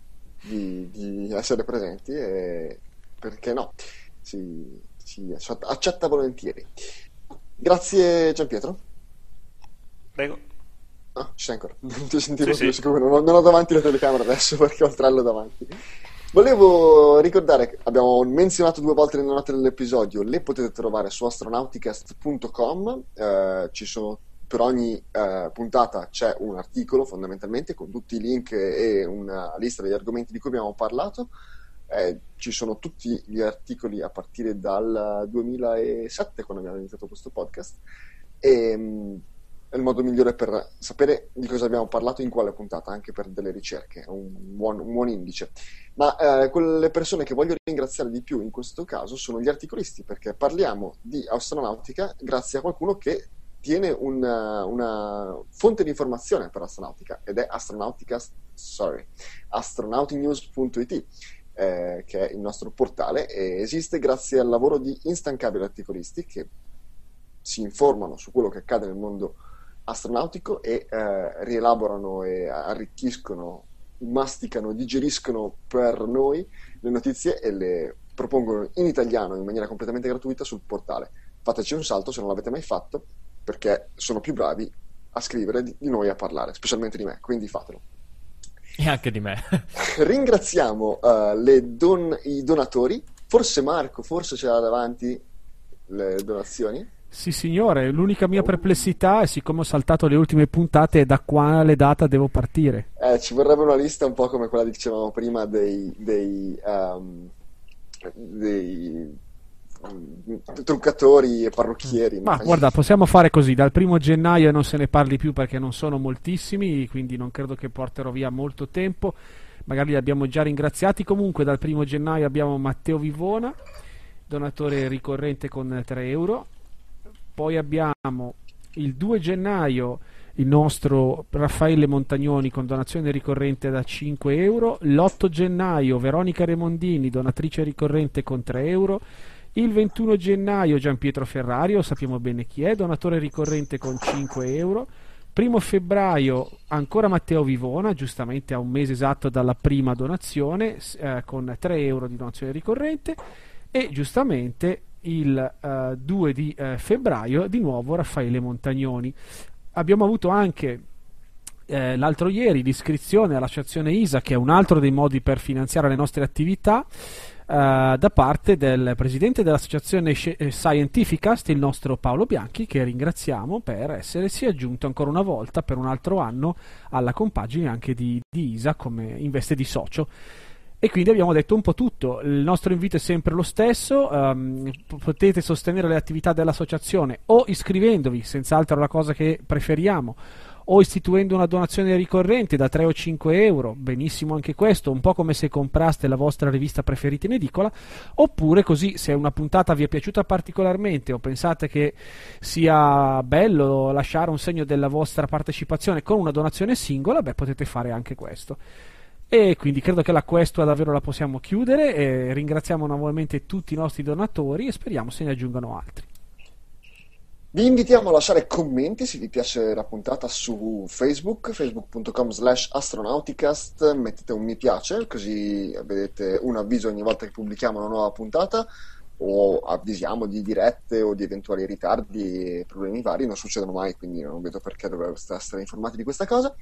di essere presenti, e perché no, si accetta volentieri. Grazie Gianpietro. Prego. Ci sei ancora? Non ti sentivo Sì, più sì. sicuro, non ho davanti la telecamera adesso perché ho il trello davanti. Volevo ricordare che abbiamo menzionato 2 volte nelle note dell'episodio, le potete trovare su astronauticast.com. Ci sono, per ogni puntata c'è un articolo fondamentalmente con tutti i link e una lista degli argomenti di cui abbiamo parlato. Ci sono tutti gli articoli a partire dal 2007, quando abbiamo iniziato questo podcast, e è il modo migliore per sapere di cosa abbiamo parlato in quale puntata, anche per delle ricerche, è un buon indice. Ma quelle persone che voglio ringraziare di più in questo caso sono gli articolisti, perché parliamo di astronautica grazie a qualcuno che tiene una fonte di informazione per astronautica, ed è astronautinews.it, che è il nostro portale, e esiste grazie al lavoro di instancabili articolisti che si informano su quello che accade nel mondo astronautico e rielaborano e arricchiscono, masticano, digeriscono per noi le notizie e le propongono in italiano in maniera completamente gratuita sul portale. Fateci un salto se non l'avete mai fatto, perché sono più bravi a scrivere di noi a parlare, specialmente di me, quindi fatelo. E anche di me. Ringraziamo i donatori. Forse Marco, ce l'ha davanti le donazioni. Sì signore, l'unica mia perplessità è, siccome ho saltato le ultime puntate, è da quale data devo partire. Ci vorrebbe una lista un po' come quella che dicevamo prima dei truccatori e parrucchieri. Ma guarda, possiamo fare così: dal 1 gennaio non se ne parli più, perché non sono moltissimi, quindi non credo che porterò via molto tempo. Magari li abbiamo già ringraziati. Comunque dal 1 gennaio abbiamo Matteo Vivona, donatore ricorrente con 3 euro. Poi abbiamo il 2 gennaio il nostro Raffaele Montagnoni con donazione ricorrente da 5 euro. L'8 gennaio Veronica Remondini, donatrice ricorrente con 3 euro. Il 21 gennaio Gianpietro Ferrario, sappiamo bene chi è, donatore ricorrente con 5 euro. 1 febbraio ancora Matteo Vivona, giustamente a un mese esatto dalla prima donazione, con 3 euro di donazione ricorrente. E giustamente il 2 di febbraio di nuovo Raffaele Montagnoni. Abbiamo avuto anche l'altro ieri l'iscrizione all'associazione ISA, che è un altro dei modi per finanziare le nostre attività, da parte del presidente dell'associazione Scientificast, il nostro Paolo Bianchi, che ringraziamo per essersi aggiunto ancora una volta per un altro anno alla compagine anche di ISA come in veste di socio. E quindi abbiamo detto un po' tutto. Il nostro invito è sempre lo stesso: potete sostenere le attività dell'associazione o iscrivendovi, senz'altro la cosa che preferiamo, o istituendo una donazione ricorrente da 3 o 5 euro, benissimo anche questo, un po' come se compraste la vostra rivista preferita in edicola, oppure così, se una puntata vi è piaciuta particolarmente o pensate che sia bello lasciare un segno della vostra partecipazione con una donazione singola, beh, potete fare anche questo. E quindi credo che la questua davvero la possiamo chiudere, e ringraziamo nuovamente tutti i nostri donatori e speriamo se ne aggiungano altri. Vi invitiamo a lasciare commenti se vi piace la puntata su Facebook, facebook.com/astronauticast, mettete un mi piace così vedete un avviso ogni volta che pubblichiamo una nuova puntata, o avvisiamo di dirette o di eventuali ritardi e problemi vari. Non succedono mai, quindi non vedo perché dovreste essere informati di questa cosa.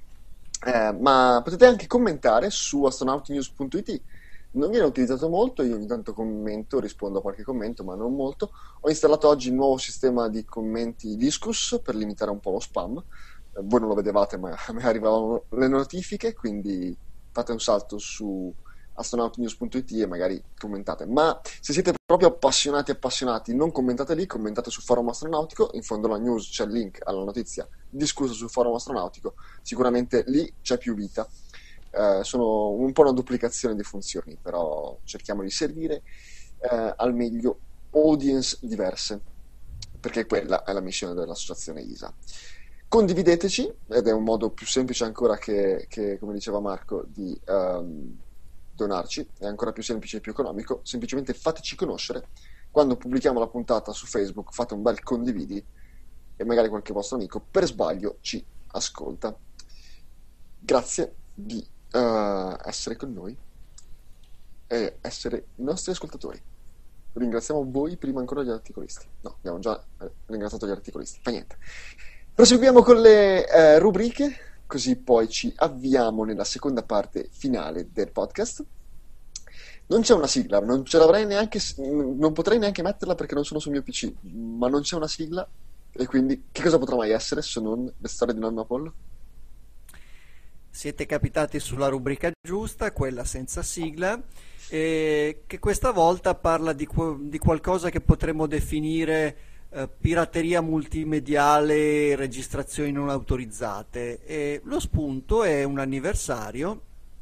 Ma potete anche commentare su astronautinews.it. Non viene utilizzato molto, io ogni tanto commento, rispondo a qualche commento, ma non molto. Ho installato oggi il nuovo sistema di commenti Disqus per limitare un po' lo spam. Voi non lo vedevate, ma a me arrivavano le notifiche, quindi fate un salto su astronautinews.it e magari commentate. Ma se siete proprio appassionati, non commentate lì, commentate su Forum Astronautico. In fondo alla news c'è il link alla notizia discussa sul Forum Astronautico. Sicuramente lì c'è più vita. Sono un po' una duplicazione di funzioni, però cerchiamo di servire al meglio audience diverse, perché quella è la missione dell'associazione ISA. Condivideteci, ed è un modo più semplice ancora che come diceva Marco, di donarci, è ancora più semplice e più economico. Semplicemente fateci conoscere. Quando pubblichiamo la puntata su Facebook fate un bel condividi e magari qualche vostro amico per sbaglio ci ascolta. Grazie di essere con noi e essere i nostri ascoltatori. Ringraziamo voi prima ancora gli articolisti. No, abbiamo già ringraziato gli articolisti, fa niente. Proseguiamo con le rubriche, così poi ci avviamo nella seconda parte finale del podcast. Non c'è una sigla, non ce l'avrei neanche, non potrei neanche metterla perché non sono sul mio PC, ma non c'è una sigla, e quindi che cosa potrà mai essere se non le storie di nonno Apollo? Siete capitati sulla rubrica giusta, quella senza sigla, che questa volta parla di qualcosa che potremmo definire pirateria multimediale, registrazioni non autorizzate. E lo spunto è un anniversario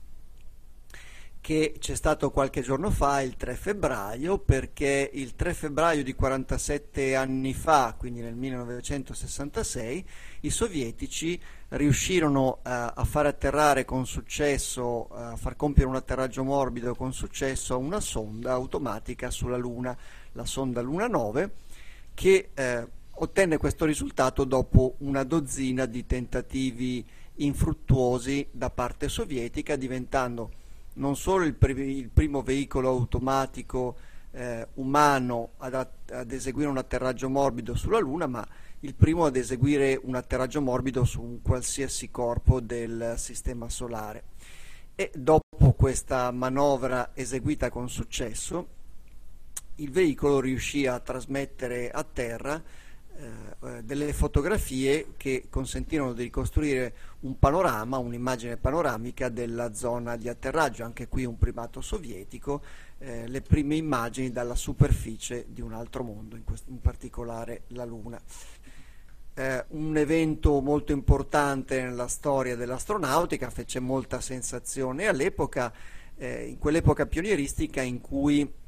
che c'è stato qualche giorno fa, il 3 febbraio, perché il 3 febbraio di 47 anni fa, quindi nel 1966, i sovietici riuscirono a far atterrare con successo, a far compiere un atterraggio morbido con successo a una sonda automatica sulla Luna, la sonda Luna 9, che ottenne questo risultato dopo una dozzina di tentativi infruttuosi da parte sovietica, diventando non solo il primo veicolo automatico umano ad eseguire un atterraggio morbido sulla Luna, ma il primo ad eseguire un atterraggio morbido su un qualsiasi corpo del sistema solare. E dopo questa manovra eseguita con successo, il veicolo riuscì a trasmettere a terra delle fotografie che consentirono di ricostruire un panorama, un'immagine panoramica della zona di atterraggio, anche qui un primato sovietico, le prime immagini dalla superficie di un altro mondo, in particolare la Luna. Un evento molto importante nella storia dell'astronautica, fece molta sensazione all'epoca, in quell'epoca pionieristica in cui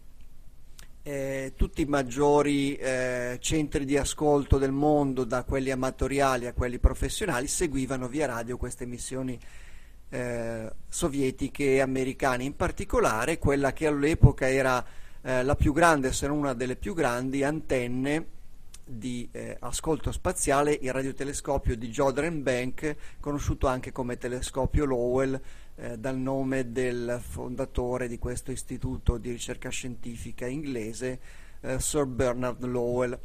tutti i maggiori centri di ascolto del mondo, da quelli amatoriali a quelli professionali, seguivano via radio queste missioni sovietiche e americane, in particolare quella che all'epoca era la più grande, se non una delle più grandi antenne di ascolto spaziale, il radiotelescopio di Jodrell-Bank, conosciuto anche come telescopio Lowell, dal nome del fondatore di questo istituto di ricerca scientifica inglese, Sir Bernard Lowell.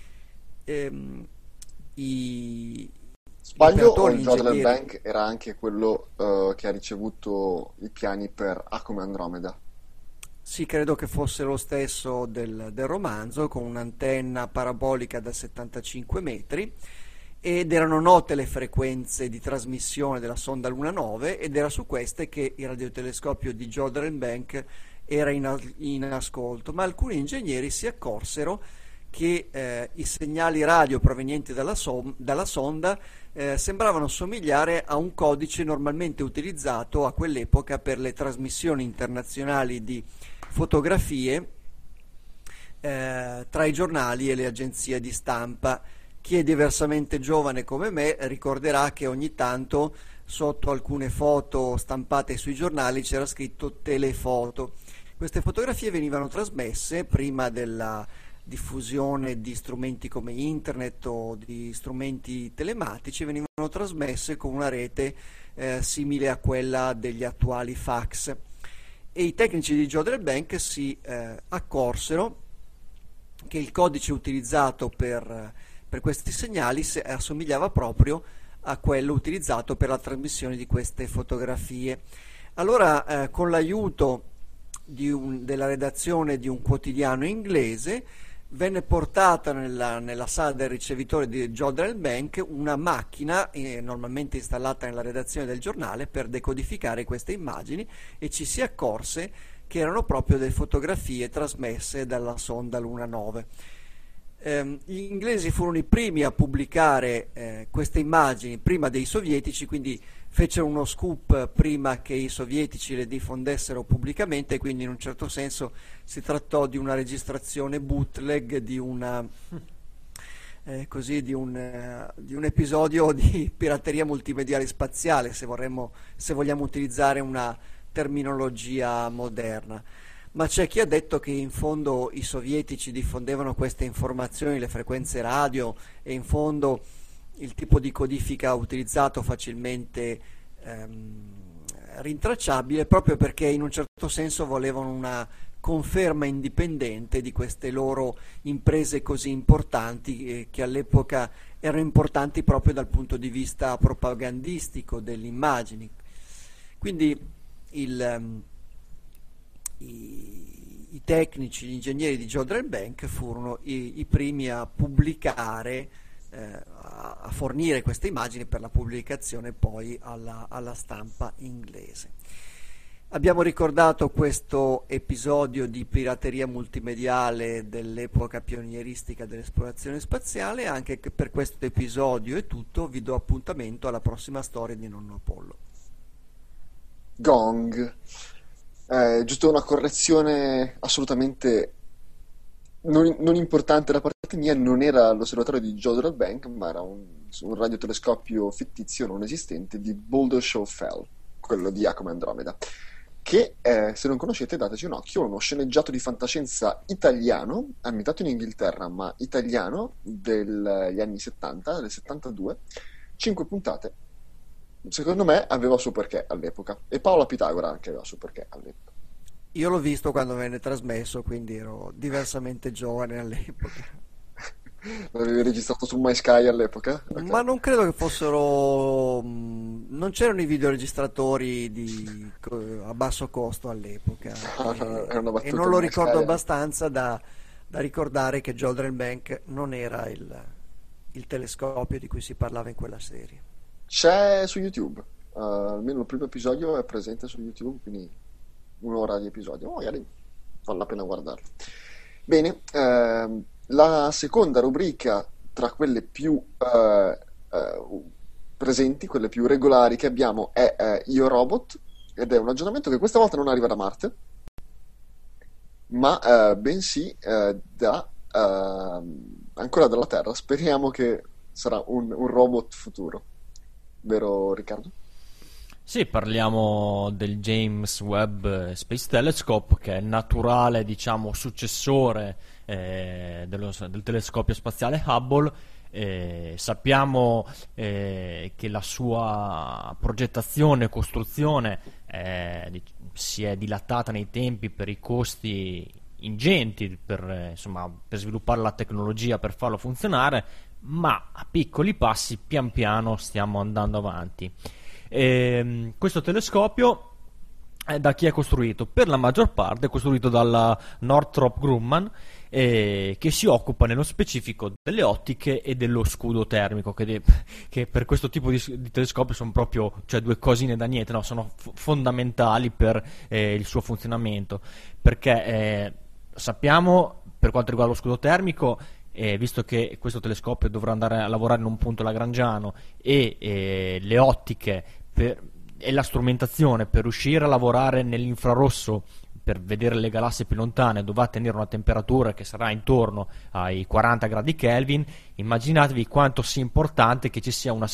Sbaglio o il Jodrell-Bank era anche quello che ha ricevuto i piani per A come Andromeda? Sì, credo che fosse lo stesso del romanzo, con un'antenna parabolica da 75 metri, ed erano note le frequenze di trasmissione della sonda Luna 9, ed era su queste che il radiotelescopio di Jodrell-Bank era in ascolto, ma alcuni ingegneri si accorsero che i segnali radio provenienti dalla sonda sembravano somigliare a un codice normalmente utilizzato a quell'epoca per le trasmissioni internazionali di fotografie tra i giornali e le agenzie di stampa. Chi è diversamente giovane come me ricorderà che ogni tanto sotto alcune foto stampate sui giornali c'era scritto telefoto. Queste fotografie venivano trasmesse prima della diffusione di strumenti come internet o di strumenti telematici, venivano trasmesse con una rete simile a quella degli attuali fax, e i tecnici di Jodrell Bank si accorsero che il codice utilizzato per questi segnali assomigliava proprio a quello utilizzato per la trasmissione di queste fotografie. Allora, con l'aiuto della redazione di un quotidiano inglese, venne portata nella sala del ricevitore di Jodrell Bank una macchina normalmente installata nella redazione del giornale per decodificare queste immagini, e ci si accorse che erano proprio delle fotografie trasmesse dalla sonda Luna 9. Gli inglesi furono i primi a pubblicare queste immagini prima dei sovietici, quindi fecero uno scoop prima che i sovietici le diffondessero pubblicamente, quindi in un certo senso si trattò di una registrazione bootleg di un episodio di pirateria multimediale spaziale, se vogliamo utilizzare una terminologia moderna. Ma c'è chi ha detto che in fondo i sovietici diffondevano queste informazioni, le frequenze radio, e in fondo il tipo di codifica utilizzato facilmente rintracciabile, proprio perché in un certo senso volevano una conferma indipendente di queste loro imprese così importanti, che all'epoca erano importanti proprio dal punto di vista propagandistico delle immagini. Quindi i tecnici, gli ingegneri di Jodrell Bank furono i primi a pubblicare, a fornire queste immagini per la pubblicazione poi alla stampa inglese. Abbiamo ricordato questo episodio di pirateria multimediale dell'epoca pionieristica dell'esplorazione spaziale. Anche che per questo episodio è tutto, vi do appuntamento alla prossima storia di Nonno Apollo. Gong. Giusto una correzione assolutamente non importante da parte mia: non era l'osservatorio di Jodrell Bank, ma era un radiotelescopio fittizio non esistente di Boulder Show Fell, quello di Giacomo Andromeda, che se non conoscete dateci un occhio. Uno sceneggiato di fantascienza italiano, ambientato in Inghilterra ma italiano, degli anni 70, del 72, 5 puntate. Secondo me aveva suo perché all'epoca, e Paola Pitagora anche aveva suo perché all'epoca. Io l'ho visto quando venne trasmesso, quindi ero diversamente giovane all'epoca. L'avevi registrato su MySky all'epoca? Okay. Ma non credo che fossero... non c'erano i videoregistratori a basso costo all'epoca. È una battuta, e non lo MySky ricordo abbastanza da ricordare che Jodrell Bank non era il telescopio di cui si parlava in quella serie. C'è su YouTube, almeno il primo episodio è presente su YouTube, quindi un'ora di episodio, magari vale la pena guardarlo. Bene, la seconda rubrica tra quelle più presenti, quelle più regolari che abbiamo, è Io Robot, ed è un aggiornamento che questa volta non arriva da Marte, ma bensì ancora dalla Terra. Speriamo che sarà un robot futuro. Vero Riccardo? Sì, parliamo del James Webb Space Telescope, che è il naturale, diciamo, successore del telescopio spaziale Hubble. Sappiamo che la sua progettazione e costruzione si è dilatata nei tempi per i costi ingenti per sviluppare la tecnologia per farlo funzionare, ma a piccoli passi, pian piano, stiamo andando avanti. Questo telescopio da chi è costruito? Per la maggior parte è costruito dalla Northrop Grumman, che si occupa nello specifico delle ottiche e dello scudo termico, che per questo tipo di telescopio sono proprio, cioè, due cosine da niente, no? Sono fondamentali per il suo funzionamento, perché sappiamo, per quanto riguarda lo scudo termico, visto che questo telescopio dovrà andare a lavorare in un punto lagrangiano e le ottiche e la strumentazione per riuscire a lavorare nell'infrarosso per vedere le galassie più lontane dovrà tenere una temperatura che sarà intorno ai 40 gradi Kelvin. Immaginatevi quanto sia importante che ci sia uno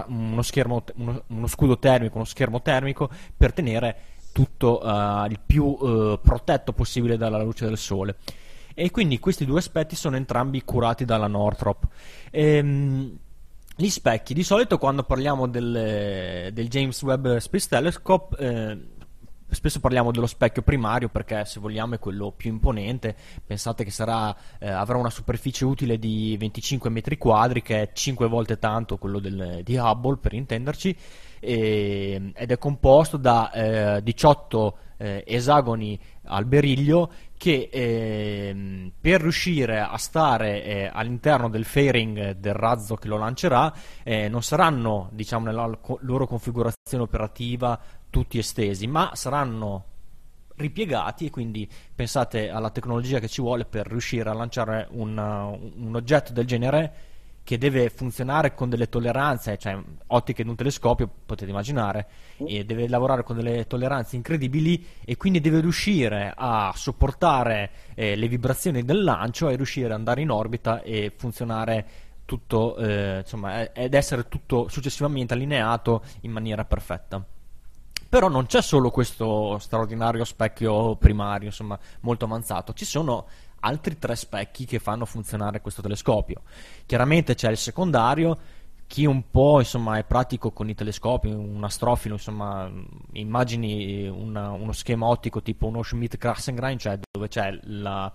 scudo termico, uno schermo termico per tenere tutto il più protetto possibile dalla luce del sole. E quindi questi due aspetti sono entrambi curati dalla Northrop. Gli specchi, di solito quando parliamo del James Webb Space Telescope spesso parliamo dello specchio primario, perché se vogliamo è quello più imponente. Pensate che avrà una superficie utile di 25 metri quadri, che è 5 volte tanto quello di Hubble, per intenderci, ed è composto da 18 esagoni al berillio che per riuscire a stare all'interno del fairing del razzo che lo lancerà non saranno, diciamo, nella loro configurazione operativa tutti estesi, ma saranno ripiegati, e quindi pensate alla tecnologia che ci vuole per riuscire a lanciare un oggetto del genere, che deve funzionare con delle tolleranze, cioè ottiche di un telescopio, potete immaginare, e deve lavorare con delle tolleranze incredibili, e quindi deve riuscire a sopportare le vibrazioni del lancio e riuscire ad andare in orbita e funzionare tutto, insomma, ed essere tutto successivamente allineato in maniera perfetta. Però non c'è solo questo straordinario specchio primario, insomma, molto avanzato, ci sono altri 3 specchi che fanno funzionare questo telescopio. Chiaramente c'è il secondario. Chi un po', insomma, è pratico con i telescopi, un astrofilo, insomma, immagini uno schema ottico tipo uno Schmidt-Cassegrain, cioè dove c'è la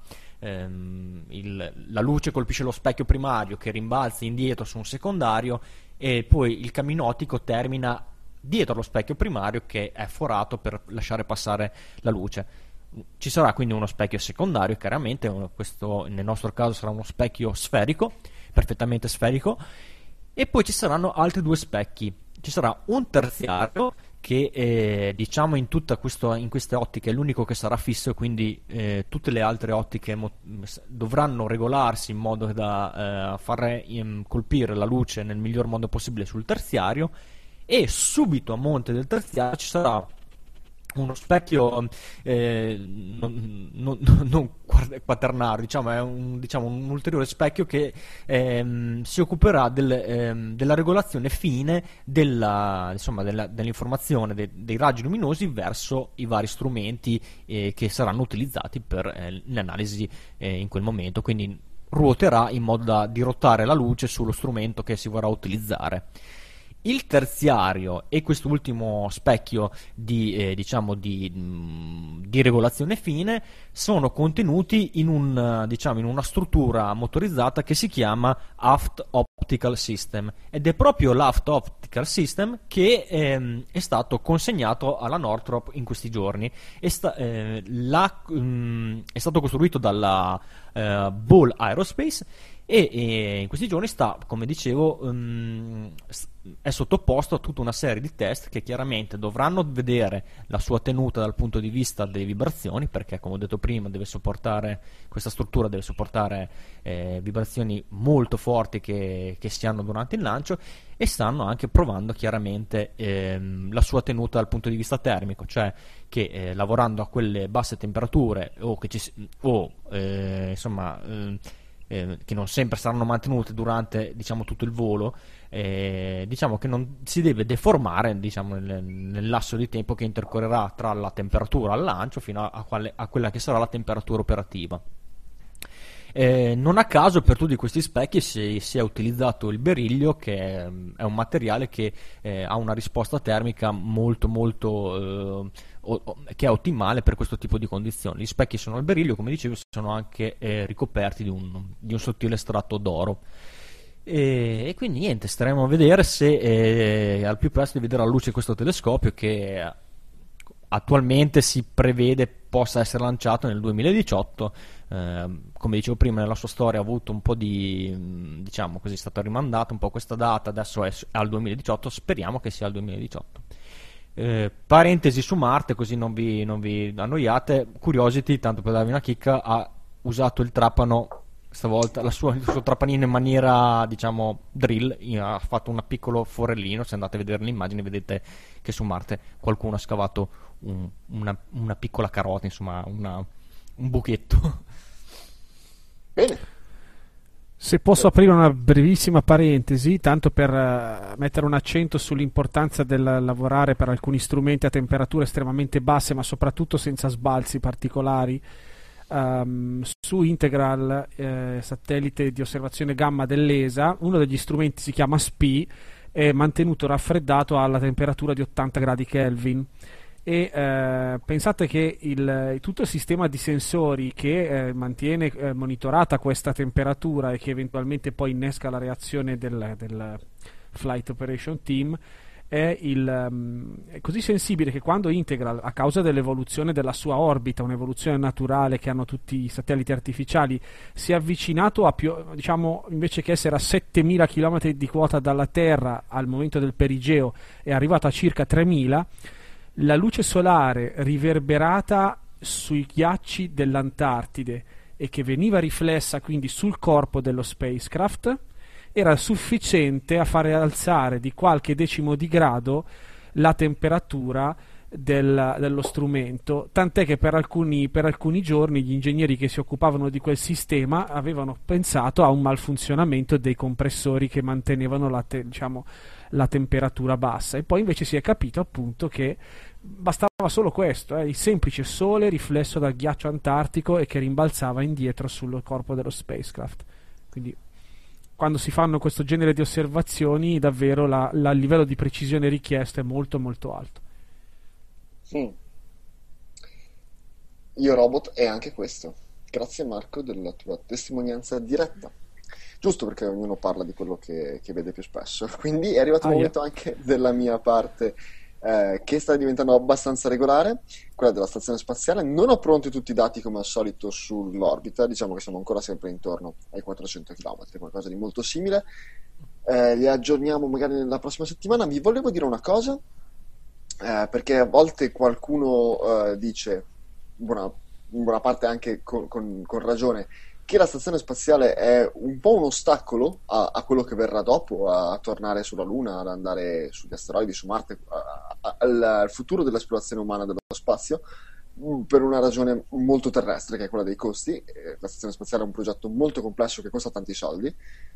luce colpisce lo specchio primario che rimbalza indietro su un secondario, e poi il cammino ottico termina dietro lo specchio primario che è forato per lasciare passare la luce. Ci sarà quindi uno specchio secondario, chiaramente, questo nel nostro caso sarà uno specchio sferico, perfettamente sferico, e poi ci saranno altri 2 specchi. Ci sarà un terziario che diciamo in queste ottiche è l'unico che sarà fisso, quindi tutte le altre ottiche dovranno regolarsi in modo da far colpire la luce nel miglior modo possibile sul terziario, e subito a monte del terziario ci sarà uno specchio non quaternario, diciamo, è un ulteriore specchio che si occuperà della regolazione fine dell'informazione dei raggi luminosi verso i vari strumenti che saranno utilizzati per l'analisi in quel momento. Quindi ruoterà in modo da dirottare la luce sullo strumento che si vorrà utilizzare. Il terziario e quest'ultimo specchio di regolazione fine sono contenuti in una struttura motorizzata che si chiama Aft Optical System, ed è proprio l'Aft Optical System che è stato consegnato alla Northrop in questi giorni. È stato costruito dalla Ball Aerospace, e in questi giorni come dicevo, è sottoposto a tutta una serie di test che chiaramente dovranno vedere la sua tenuta dal punto di vista delle vibrazioni, perché, come ho detto prima, questa struttura deve sopportare vibrazioni molto forti che si hanno durante il lancio, e stanno anche provando chiaramente la sua tenuta dal punto di vista termico, cioè che lavorando a quelle basse temperature che non sempre saranno mantenute durante, diciamo, tutto il volo, diciamo che non si deve deformare, diciamo, nel lasso di tempo che intercorrerà tra la temperatura al lancio fino a quella che sarà la temperatura operativa. Non a caso per tutti questi specchi si è utilizzato il berillio, che è un materiale che ha una risposta termica molto molto che è ottimale per questo tipo di condizioni. Gli specchi sono al berillio, come dicevo, sono anche ricoperti di un sottile strato d'oro. E quindi niente, staremo a vedere se al più presto vedrà la luce questo telescopio, che attualmente si prevede possa essere lanciato nel 2018. Come dicevo prima, nella sua storia ha avuto un po' diciamo così, è stata rimandata un po' questa data, adesso è al 2018, speriamo che sia al 2018. Parentesi su Marte, così non vi annoiate. Curiosity, tanto per darvi una chicca, ha usato il trapano stavolta il suo trapanino in maniera, diciamo, drill, ha fatto un piccolo forellino. Se andate a vedere le immagini vedete che su Marte qualcuno ha scavato una piccola carota, insomma un buchetto. Bene. Se posso aprire una brevissima parentesi, tanto per mettere un accento sull'importanza del lavorare per alcuni strumenti a temperature estremamente basse, ma soprattutto senza sbalzi particolari, su Integral, satellite di osservazione gamma dell'ESA, uno degli strumenti si chiama SPI, è mantenuto raffreddato alla temperatura di 80 gradi Kelvin. E pensate che tutto il sistema di sensori che mantiene monitorata questa temperatura e che eventualmente poi innesca la reazione del Flight Operation Team è così sensibile che quando Integral, a causa dell'evoluzione della sua orbita, un'evoluzione naturale che hanno tutti i satelliti artificiali, si è avvicinato a più, diciamo, invece che essere a 7000 km di quota dalla Terra al momento del perigeo, è arrivato a circa 3000. La luce solare riverberata sui ghiacci dell'Antartide e che veniva riflessa quindi sul corpo dello spacecraft era sufficiente a fare alzare di qualche decimo di grado la temperatura dello strumento, tant'è che per alcuni giorni gli ingegneri che si occupavano di quel sistema avevano pensato a un malfunzionamento dei compressori che mantenevano la temperatura bassa, e poi invece si è capito appunto che bastava solo questo, il semplice sole riflesso dal ghiaccio antartico e che rimbalzava indietro sul corpo dello spacecraft. Quindi quando si fanno questo genere di osservazioni davvero il livello di precisione richiesto è molto molto alto. Io robot è anche questo. Grazie Marco della tua testimonianza diretta. Giusto, perché ognuno parla di quello che vede più spesso. Quindi è arrivato il momento anche della mia parte, che sta diventando abbastanza regolare, quella della stazione spaziale. Non ho pronti tutti i dati come al solito sull'orbita, diciamo che siamo ancora sempre intorno ai 400 km, qualcosa di molto simile. Li aggiorniamo magari nella prossima settimana. Vi volevo dire una cosa, perché a volte qualcuno dice, in buona parte anche con ragione, che la stazione spaziale è un po' un ostacolo a quello che verrà dopo, a tornare sulla Luna, ad andare sugli asteroidi, su Marte, al futuro dell'esplorazione umana dello spazio, per una ragione molto terrestre, che è quella dei costi. La stazione spaziale è un progetto molto complesso che costa tanti soldi,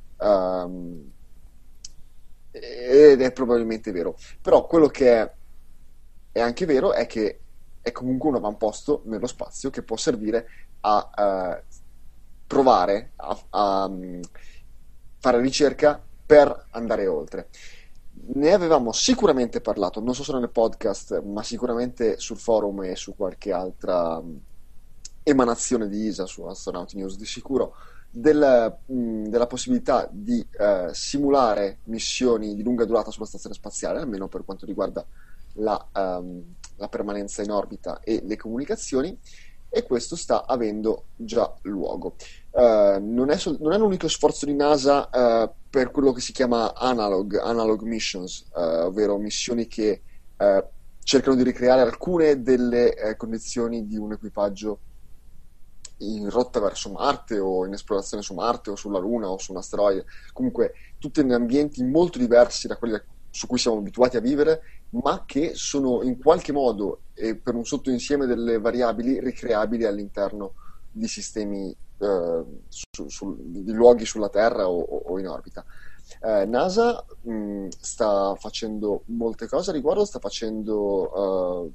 ed è probabilmente vero. Però quello che è anche vero è che è comunque un avamposto nello spazio che può servire a provare a fare ricerca per andare oltre. Ne avevamo sicuramente parlato, non so se nel podcast, ma sicuramente sul forum e su qualche altra emanazione di ISA, su Astronaut News di sicuro, della possibilità di simulare missioni di lunga durata sulla stazione spaziale, almeno per quanto riguarda la permanenza in orbita e le comunicazioni, e questo sta avendo già luogo. Non è l'unico sforzo di NASA per quello che si chiama analog missions, ovvero missioni che cercano di ricreare alcune delle condizioni di un equipaggio in rotta verso Marte, o in esplorazione su Marte o sulla Luna o su un asteroide, comunque tutte in ambienti molto diversi da quelli su cui siamo abituati a vivere, ma che sono in qualche modo, e per un sottoinsieme delle variabili, ricreabili all'interno di sistemi, di luoghi sulla Terra o in orbita. NASA sta facendo molte cose a riguardo. Sta facendo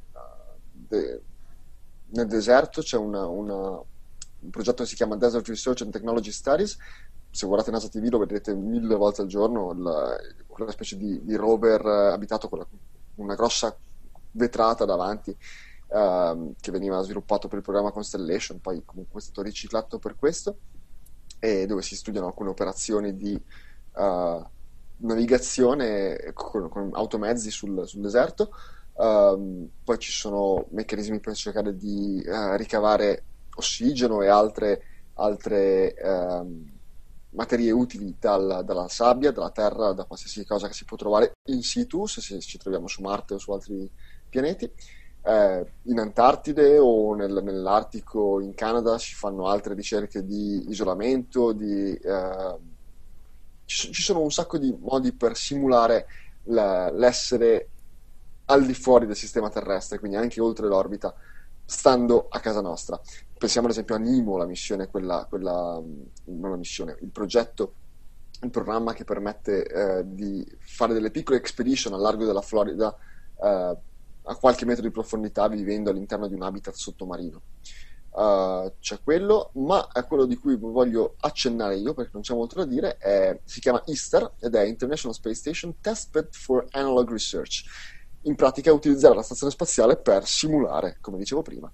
nel deserto c'è un progetto che si chiama Desert Research and Technology Studies. Se guardate NASA TV lo vedrete 1000 volte al giorno, quella specie di rover abitato con una grossa vetrata davanti, che veniva sviluppato per il programma Constellation, poi comunque è stato riciclato per questo, e dove si studiano alcune operazioni di navigazione con automezzi sul deserto. Poi ci sono meccanismi per cercare di ricavare ossigeno e altre materie utili dalla sabbia, dalla terra, da qualsiasi cosa che si può trovare in situ, se ci troviamo su Marte o su altri pianeti. In Antartide o nell'Artico in Canada si fanno altre ricerche di isolamento, ci sono un sacco di modi per simulare l'essere al di fuori del sistema terrestre, quindi anche oltre l'orbita, stando a casa nostra. Pensiamo ad esempio a Nemo, la missione, non la missione, il progetto, il programma che permette di fare delle piccole expedition al largo della Florida, a qualche metro di profondità, vivendo all'interno di un habitat sottomarino. C'è quello, ma è quello di cui voglio accennare io, perché non c'è molto da dire. Si chiama ISTAR ed è International Space Station Testbed for Analog Research. In pratica utilizzare la stazione spaziale per simulare, come dicevo prima,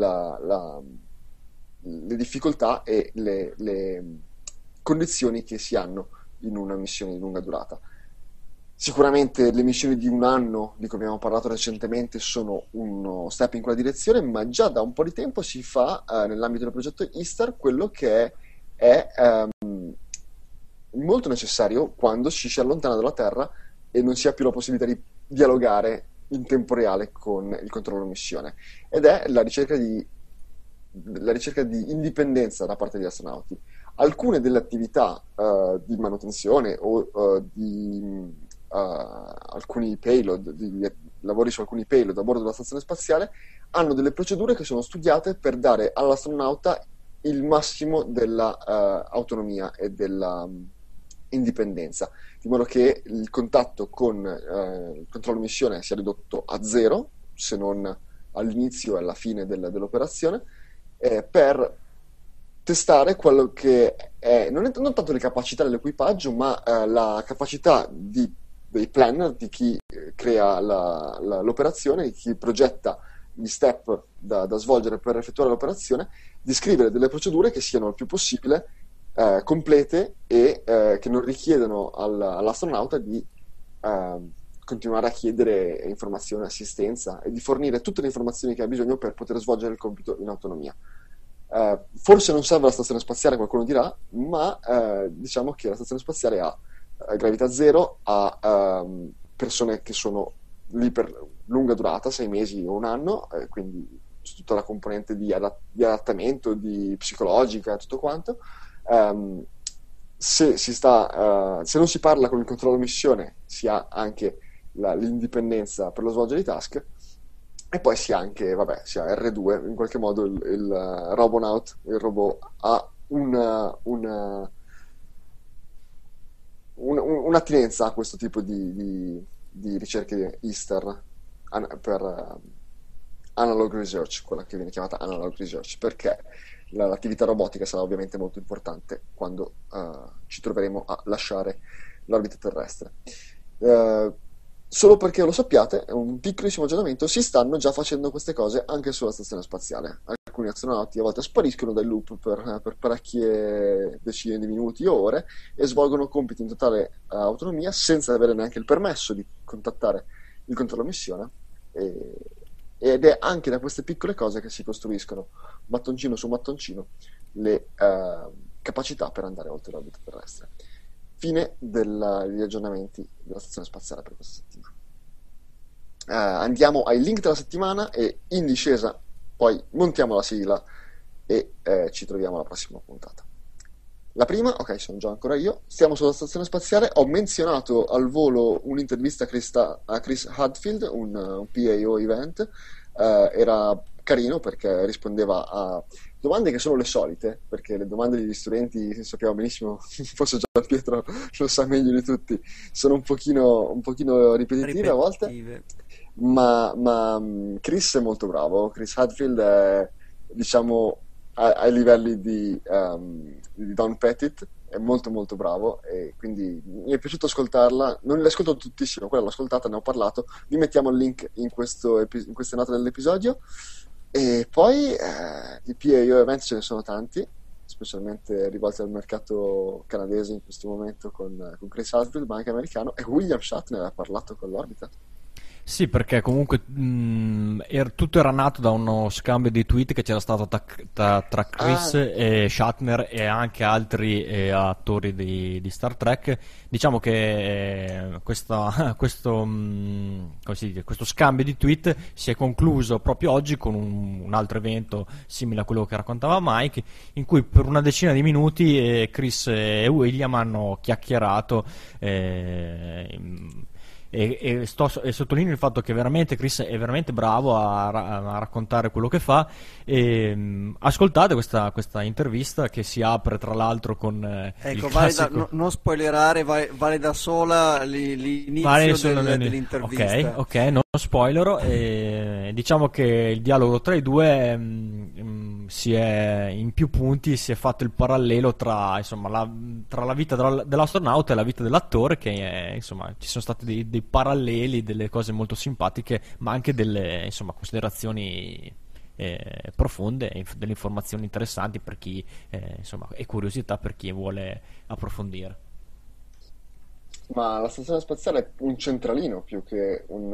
le difficoltà e le condizioni che si hanno in una missione di lunga durata. Sicuramente le missioni di un anno, di cui abbiamo parlato recentemente, sono uno step in quella direzione, ma già da un po' di tempo si fa, nell'ambito del progetto ISTAR, quello che è molto necessario quando ci si allontana dalla Terra e non si ha più la possibilità di dialogare in tempo reale con il controllo missione, ed è la ricerca di indipendenza da parte degli astronauti. Alcune delle attività di manutenzione o di alcuni payload, di lavori su alcuni payload a bordo della stazione spaziale, hanno delle procedure che sono studiate per dare all'astronauta il massimo della autonomia e della indipendenza, di modo che il contatto con il controllo missione sia ridotto a zero, se non all'inizio e alla fine dell'operazione, per testare quello che è non tanto le capacità dell'equipaggio, ma la capacità dei planner, di chi crea l'operazione, di chi progetta gli step da svolgere per effettuare l'operazione, di scrivere delle procedure che siano il più possibile complete e che non richiedano all'astronauta di continuare a chiedere informazione, assistenza, e di fornire tutte le informazioni che ha bisogno per poter svolgere il compito in autonomia. Forse non serve la stazione spaziale, qualcuno dirà, ma diciamo che la stazione spaziale ha gravità zero, ha persone che sono lì per lunga durata, 6 mesi o un anno, quindi tutta la componente di adattamento, di psicologica, tutto quanto. Se non si parla con il controllo missione, si ha anche l'indipendenza per lo svolgere i task, e poi si ha anche, si ha R2, in qualche modo il Robonaut, il robot, ha un'attinenza a questo tipo di ricerche ISTAR per analog research, quella che viene chiamata analog research, perché l'attività robotica sarà ovviamente molto importante quando ci troveremo a lasciare l'orbita terrestre. Solo perché lo sappiate, è un piccolissimo aggiornamento, si stanno già facendo queste cose anche sulla stazione spaziale. Alcuni astronauti a volte spariscono dai loop per parecchie decine di minuti o ore e svolgono compiti in totale autonomia senza avere neanche il permesso di contattare il controllo missione, ed è anche da queste piccole cose che si costruiscono mattoncino su mattoncino le capacità per andare oltre l'orbita terrestre. Fine degli aggiornamenti della stazione spaziale per questa settimana. Andiamo ai link della settimana e in discesa poi montiamo la sigla e ci troviamo alla prossima puntata. La prima, ok, sono già ancora io, stiamo sulla stazione spaziale. Ho menzionato al volo un'intervista a Chris Hadfield, un PAO event. Era carino perché rispondeva a domande che sono le solite, perché le domande degli studenti, sappiamo benissimo, forse Gian Pietro lo sa meglio di tutti, sono un pochino ripetitive a volte, ma Chris è molto bravo. Chris Hadfield è, diciamo, ai livelli di Don Pettit, è molto molto bravo, e quindi mi è piaciuto ascoltarla. Non l'ascolto tuttissimo, quella l'ho ascoltata, ne ho parlato, vi mettiamo il link in queste note dell'episodio. E poi di PAO event ce ne sono tanti, specialmente rivolti al mercato canadese in questo momento con Chris Hadfield, ma anche americano, e William Shatner ha parlato con l'orbita. Sì, perché comunque tutto era nato da uno scambio di tweet che c'era stato tra Chris e Shatner e anche altri attori di Star Trek. Diciamo che come si dice, questo scambio di tweet si è concluso proprio oggi con un altro evento simile a quello che raccontava Mike, in cui per una decina di minuti Chris e William hanno chiacchierato. E sottolineo il fatto che veramente Chris è veramente bravo a raccontare quello che fa. Ascoltate questa intervista che si apre tra l'altro con ecco, il classico... non spoilerare, vale da sola l'inizio dell'intervista. Ok, non spoilerò. Diciamo che il dialogo tra i due in più punti si è fatto il parallelo tra la vita dell'astronauta e la vita dell'attore, che insomma ci sono stati dei paralleli, delle cose molto simpatiche, ma anche delle considerazioni profonde, delle informazioni interessanti per chi e curiosità per chi vuole approfondire. Ma la stazione spaziale è un centralino più che un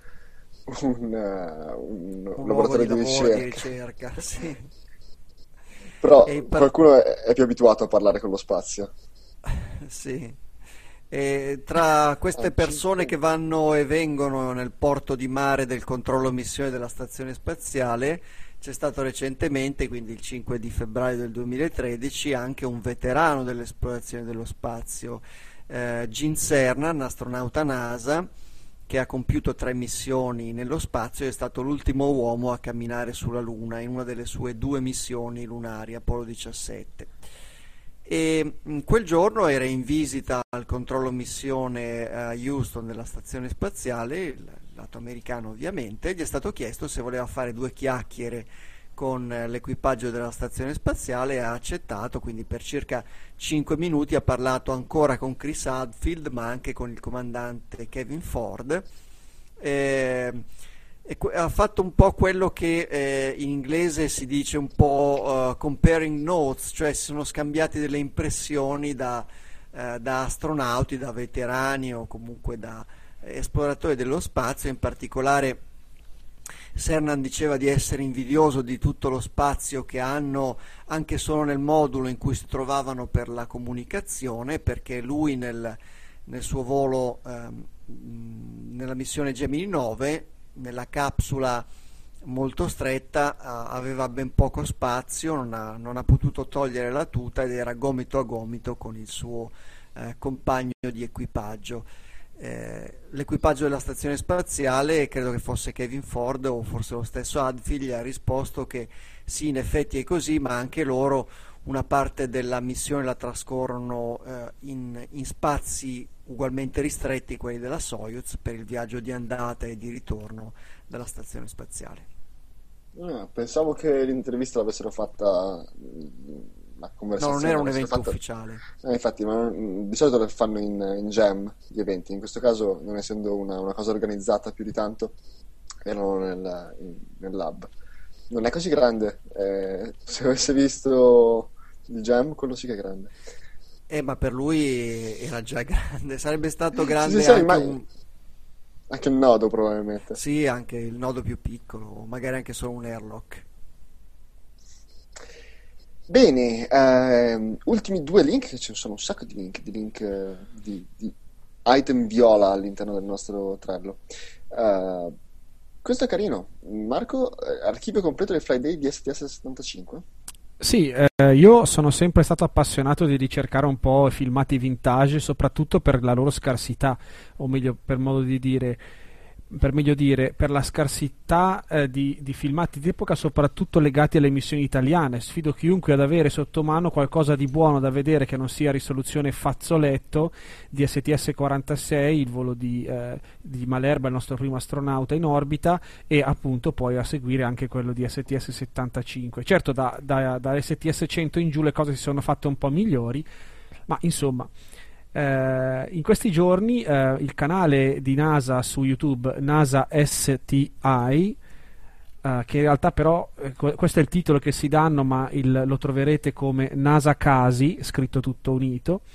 laboratorio di ricerca, sì. Però qualcuno è più abituato a parlare con lo spazio. Sì. E tra queste persone che vanno e vengono nel porto di mare del controllo missione della stazione spaziale, c'è stato recentemente, quindi il 5 di febbraio del 2013, anche un veterano dell'esplorazione dello spazio, Gene Cernan, astronauta NASA, che ha compiuto 3 missioni nello spazio e è stato l'ultimo uomo a camminare sulla Luna in una delle sue 2 missioni lunari, Apollo 17. E quel giorno era in visita al controllo missione a Houston della stazione spaziale, il lato americano ovviamente. Gli è stato chiesto se voleva fare 2 chiacchiere con l'equipaggio della stazione spaziale e ha accettato, quindi per circa 5 minuti ha parlato ancora con Chris Hadfield, ma anche con il comandante Kevin Ford. Ha fatto un po' quello che in inglese si dice un po' comparing notes, cioè si sono scambiati delle impressioni da astronauti, da veterani o comunque da esploratori dello spazio. In particolare Cernan diceva di essere invidioso di tutto lo spazio che hanno anche solo nel modulo in cui si trovavano per la comunicazione, perché lui nel suo volo nella missione Gemini 9, nella capsula molto stretta, aveva ben poco spazio, non ha potuto togliere la tuta ed era gomito a gomito con il suo compagno di equipaggio. L'equipaggio della stazione spaziale, credo che fosse Kevin Ford o forse lo stesso Hadfield, gli ha risposto che sì, in effetti è così, ma anche loro una parte della missione la trascorrono in spazi ugualmente ristretti, quelli della Soyuz, per il viaggio di andata e di ritorno dalla stazione spaziale. Pensavo che l'intervista l'avessero fatta, la conversazione. No, non era un evento ufficiale. Infatti, ma di solito lo fanno in jam gli eventi. In questo caso, non essendo una cosa organizzata più di tanto, erano nel lab. Non è così grande. Se avesse visto il jam, quello sì che è grande. Ma per lui era già grande. Sarebbe stato grande sì, anche il nodo, probabilmente. Sì, anche il nodo più piccolo, o magari anche solo un airlock. Bene, ultimi 2 link, ci sono un sacco di link di item viola all'interno del nostro Trello. Questo è carino. Marco, archivio completo del Friday di STS-75? Sì, io sono sempre stato appassionato di ricercare un po' filmati vintage, soprattutto per la loro scarsità, o meglio, per meglio dire, per la scarsità di filmati d'epoca, soprattutto legati alle missioni italiane. Sfido chiunque ad avere sotto mano qualcosa di buono da vedere che non sia risoluzione fazzoletto di STS-46, il volo di Malerba, il nostro primo astronauta in orbita, e appunto poi a seguire anche quello di STS-75. Certo, da STS-100 in giù le cose si sono fatte un po' migliori, ma insomma... in questi giorni il canale di NASA su YouTube, NASA STI, che in realtà però questo è il titolo che si danno, ma lo troverete come NASA Casi, scritto tutto unito,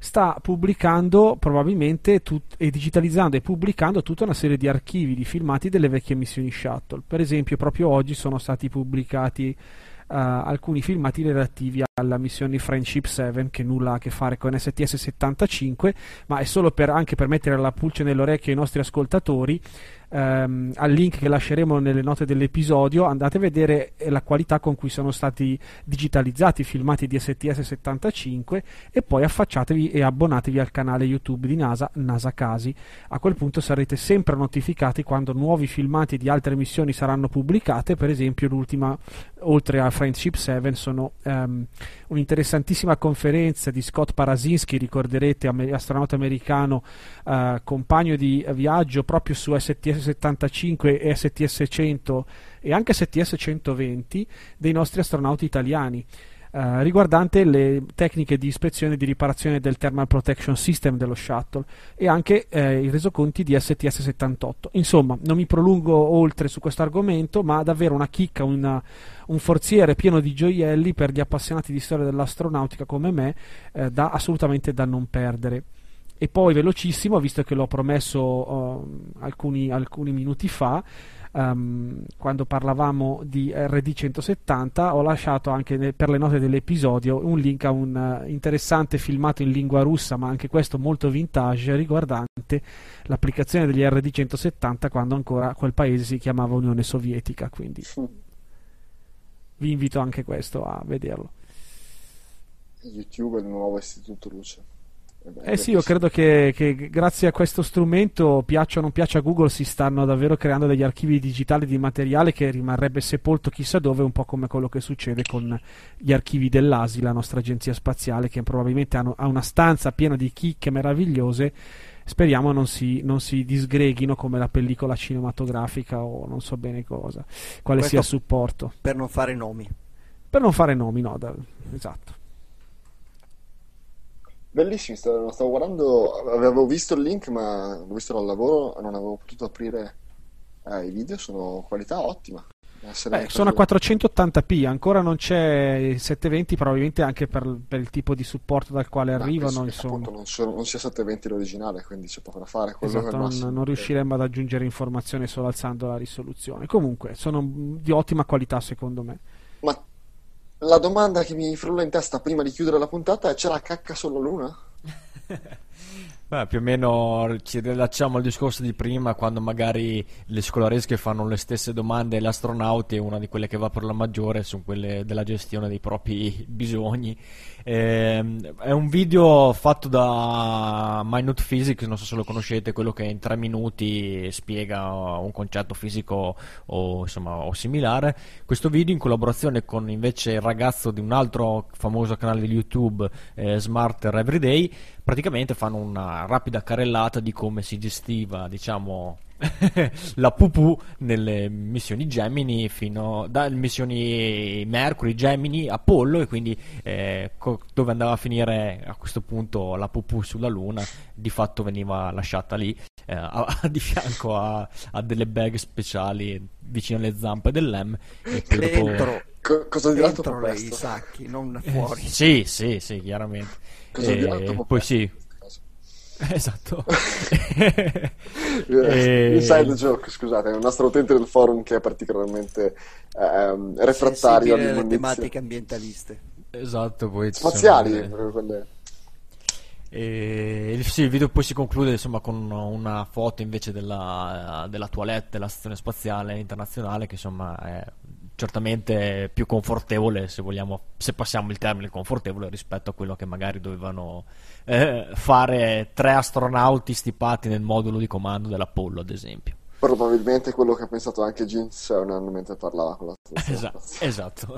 sta pubblicando probabilmente e digitalizzando e pubblicando tutta una serie di archivi di filmati delle vecchie missioni Shuttle. Per esempio, proprio oggi sono stati pubblicati alcuni filmati relativi alla missione Friendship 7, che nulla ha a che fare con STS-75, ma è solo anche per mettere la pulce nell'orecchio ai nostri ascoltatori. Al link che lasceremo nelle note dell'episodio andate a vedere la qualità con cui sono stati digitalizzati i filmati di STS-75 e poi affacciatevi e abbonatevi al canale YouTube di NASA Casi. A quel punto sarete sempre notificati quando nuovi filmati di altre missioni saranno pubblicate. Per esempio l'ultima, oltre a Friendship 7, sono un'interessantissima conferenza di Scott Parasinski, ricorderete, astronauta americano, compagno di viaggio proprio su STS-75 e STS-100 e anche STS-120 dei nostri astronauti italiani, riguardante le tecniche di ispezione e di riparazione del Thermal Protection System dello Shuttle e anche i resoconti di STS-78. Insomma, non mi prolungo oltre su questo argomento, ma davvero una chicca, un forziere pieno di gioielli per gli appassionati di storia dell'astronautica come me, assolutamente da non perdere. E poi velocissimo, visto che l'ho promesso alcuni minuti fa, quando parlavamo di RD170, ho lasciato anche per le note dell'episodio un link a un interessante filmato in lingua russa, ma anche questo molto vintage, riguardante l'applicazione degli RD170 quando ancora quel paese si chiamava Unione Sovietica, quindi vi invito anche questo a vederlo. YouTube è il nuovo istituto luce. Sì, io credo che grazie a questo strumento, piaccia o non piaccia a Google, si stanno davvero creando degli archivi digitali di materiale che rimarrebbe sepolto chissà dove, un po' come quello che succede con gli archivi dell'ASI, la nostra agenzia spaziale, che probabilmente ha una stanza piena di chicche meravigliose. Speriamo non si disgreghino come la pellicola cinematografica o non so bene quale questo sia il supporto. Per non fare nomi. Per non fare nomi, no, esatto. Bellissimo, stavo guardando, avevo visto il link ma l'ho visto dal lavoro, non avevo potuto aprire i video, sono qualità ottima. Sono a 480p, ancora non c'è il 720, probabilmente anche per il tipo di supporto dal quale arrivano, insomma. Appunto non sia 720 l'originale, quindi c'è poco da fare. Esatto, non riusciremmo ad aggiungere informazione solo alzando la risoluzione. Comunque sono di ottima qualità, secondo me. Ma la domanda che mi frulla in testa prima di chiudere la puntata è: c'è la cacca sulla Luna? Beh, più o meno ci rilacciamo al discorso di prima, quando magari le scolaresche fanno le stesse domande agli astronauti, e una di quelle che va per la maggiore sono quelle della gestione dei propri bisogni. È un video fatto da Minute Physics, non so se lo conoscete, quello che in 3 minuti spiega un concetto fisico o similare. Questo video, in collaborazione con invece il ragazzo di un altro famoso canale di YouTube, Smarter Everyday, praticamente fanno una rapida carrellata di come si gestiva, diciamo, la pupù nelle missioni Gemini, dalle missioni Mercury, Gemini, Apollo, e quindi dove andava a finire a questo punto la pupù sulla Luna, di fatto veniva lasciata lì di fianco a delle bag speciali vicino alle zampe dell'M, e poi dopo... Cosa dirà dentro i sacchi, non fuori. Sì, chiaramente. Cosa dirà poi sì, esatto. Inside joke, scusate, è un nostro utente del forum che è particolarmente refrattario alle all'immondizia. tematiche ambientaliste. Esatto, poi spaziali, quelle. Sì, il video poi si conclude, insomma, con una foto invece della toilette della stazione spaziale internazionale, che insomma è certamente più confortevole, se passiamo il termine confortevole, rispetto a quello che magari dovevano fare 3 astronauti stipati nel modulo di comando dell'Apollo, ad esempio. Probabilmente quello che ha pensato anche Gene Cernan mentre parlava con la esatto.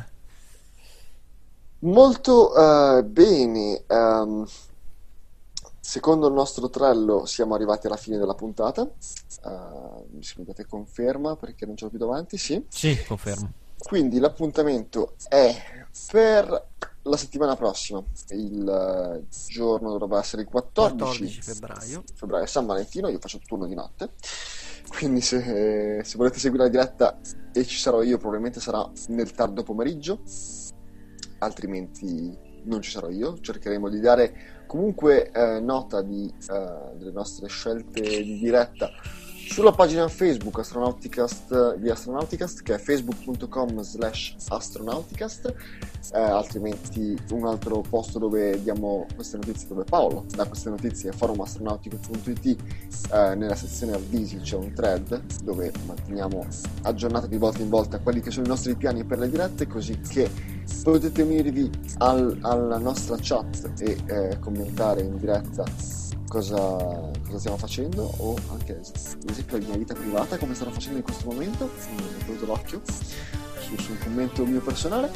Molto bene. Secondo il nostro Trello siamo arrivati alla fine della puntata. Mi scrivete conferma perché non ce l'ho più davanti. Sì, confermo. Quindi l'appuntamento è per la settimana prossima. Il giorno dovrebbe essere il 14 febbraio, San Valentino. Io faccio turno di notte, quindi se volete seguire la diretta e ci sarò io, probabilmente sarà nel tardo pomeriggio, altrimenti non ci sarò io. Cercheremo di dare comunque nota delle nostre scelte di diretta sulla pagina Facebook Astronauticast di Astronauticast, che è facebook.com/astronauticast, altrimenti un altro posto dove diamo queste notizie, dove Paolo dà queste notizie, è forumastronautico.it. Nella sezione avvisi c'è un thread dove manteniamo aggiornati di volta in volta quelli che sono i nostri piani per le dirette, così che potete unirvi alla nostra chat e commentare in diretta cosa stiamo facendo, o anche ad esempio la mia vita privata, come stanno facendo in questo momento. Mi ho tenuto l'occhio su un commento mio personale.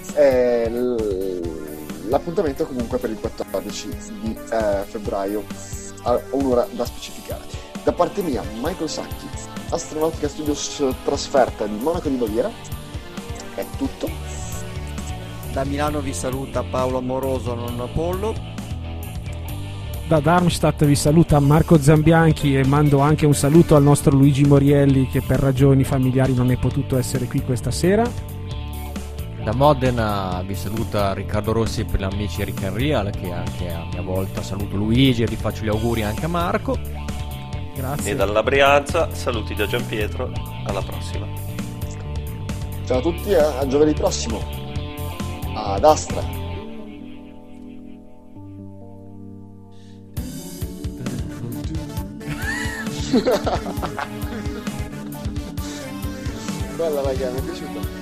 L'appuntamento comunque per il 14 di febbraio a un'ora da specificare. Da parte mia, Michael Sacchi, Astronautica Studios trasferta di Monaco di Baviera, è tutto. Da Milano vi saluta Paolo Amoroso, non Apollo. Da Darmstadt vi saluta Marco Zambianchi, e mando anche un saluto al nostro Luigi Morielli, che per ragioni familiari non è potuto essere qui questa sera. Da Modena vi saluta Riccardo Rossi per gli amici Rick and Real, che anche a mia volta saluto Luigi e rifaccio gli auguri anche a Marco. Grazie. E dalla Brianza saluti da Gianpietro, alla prossima. Ciao a tutti, a giovedì prossimo ad Astra. Bella raga, mi è piaciuta.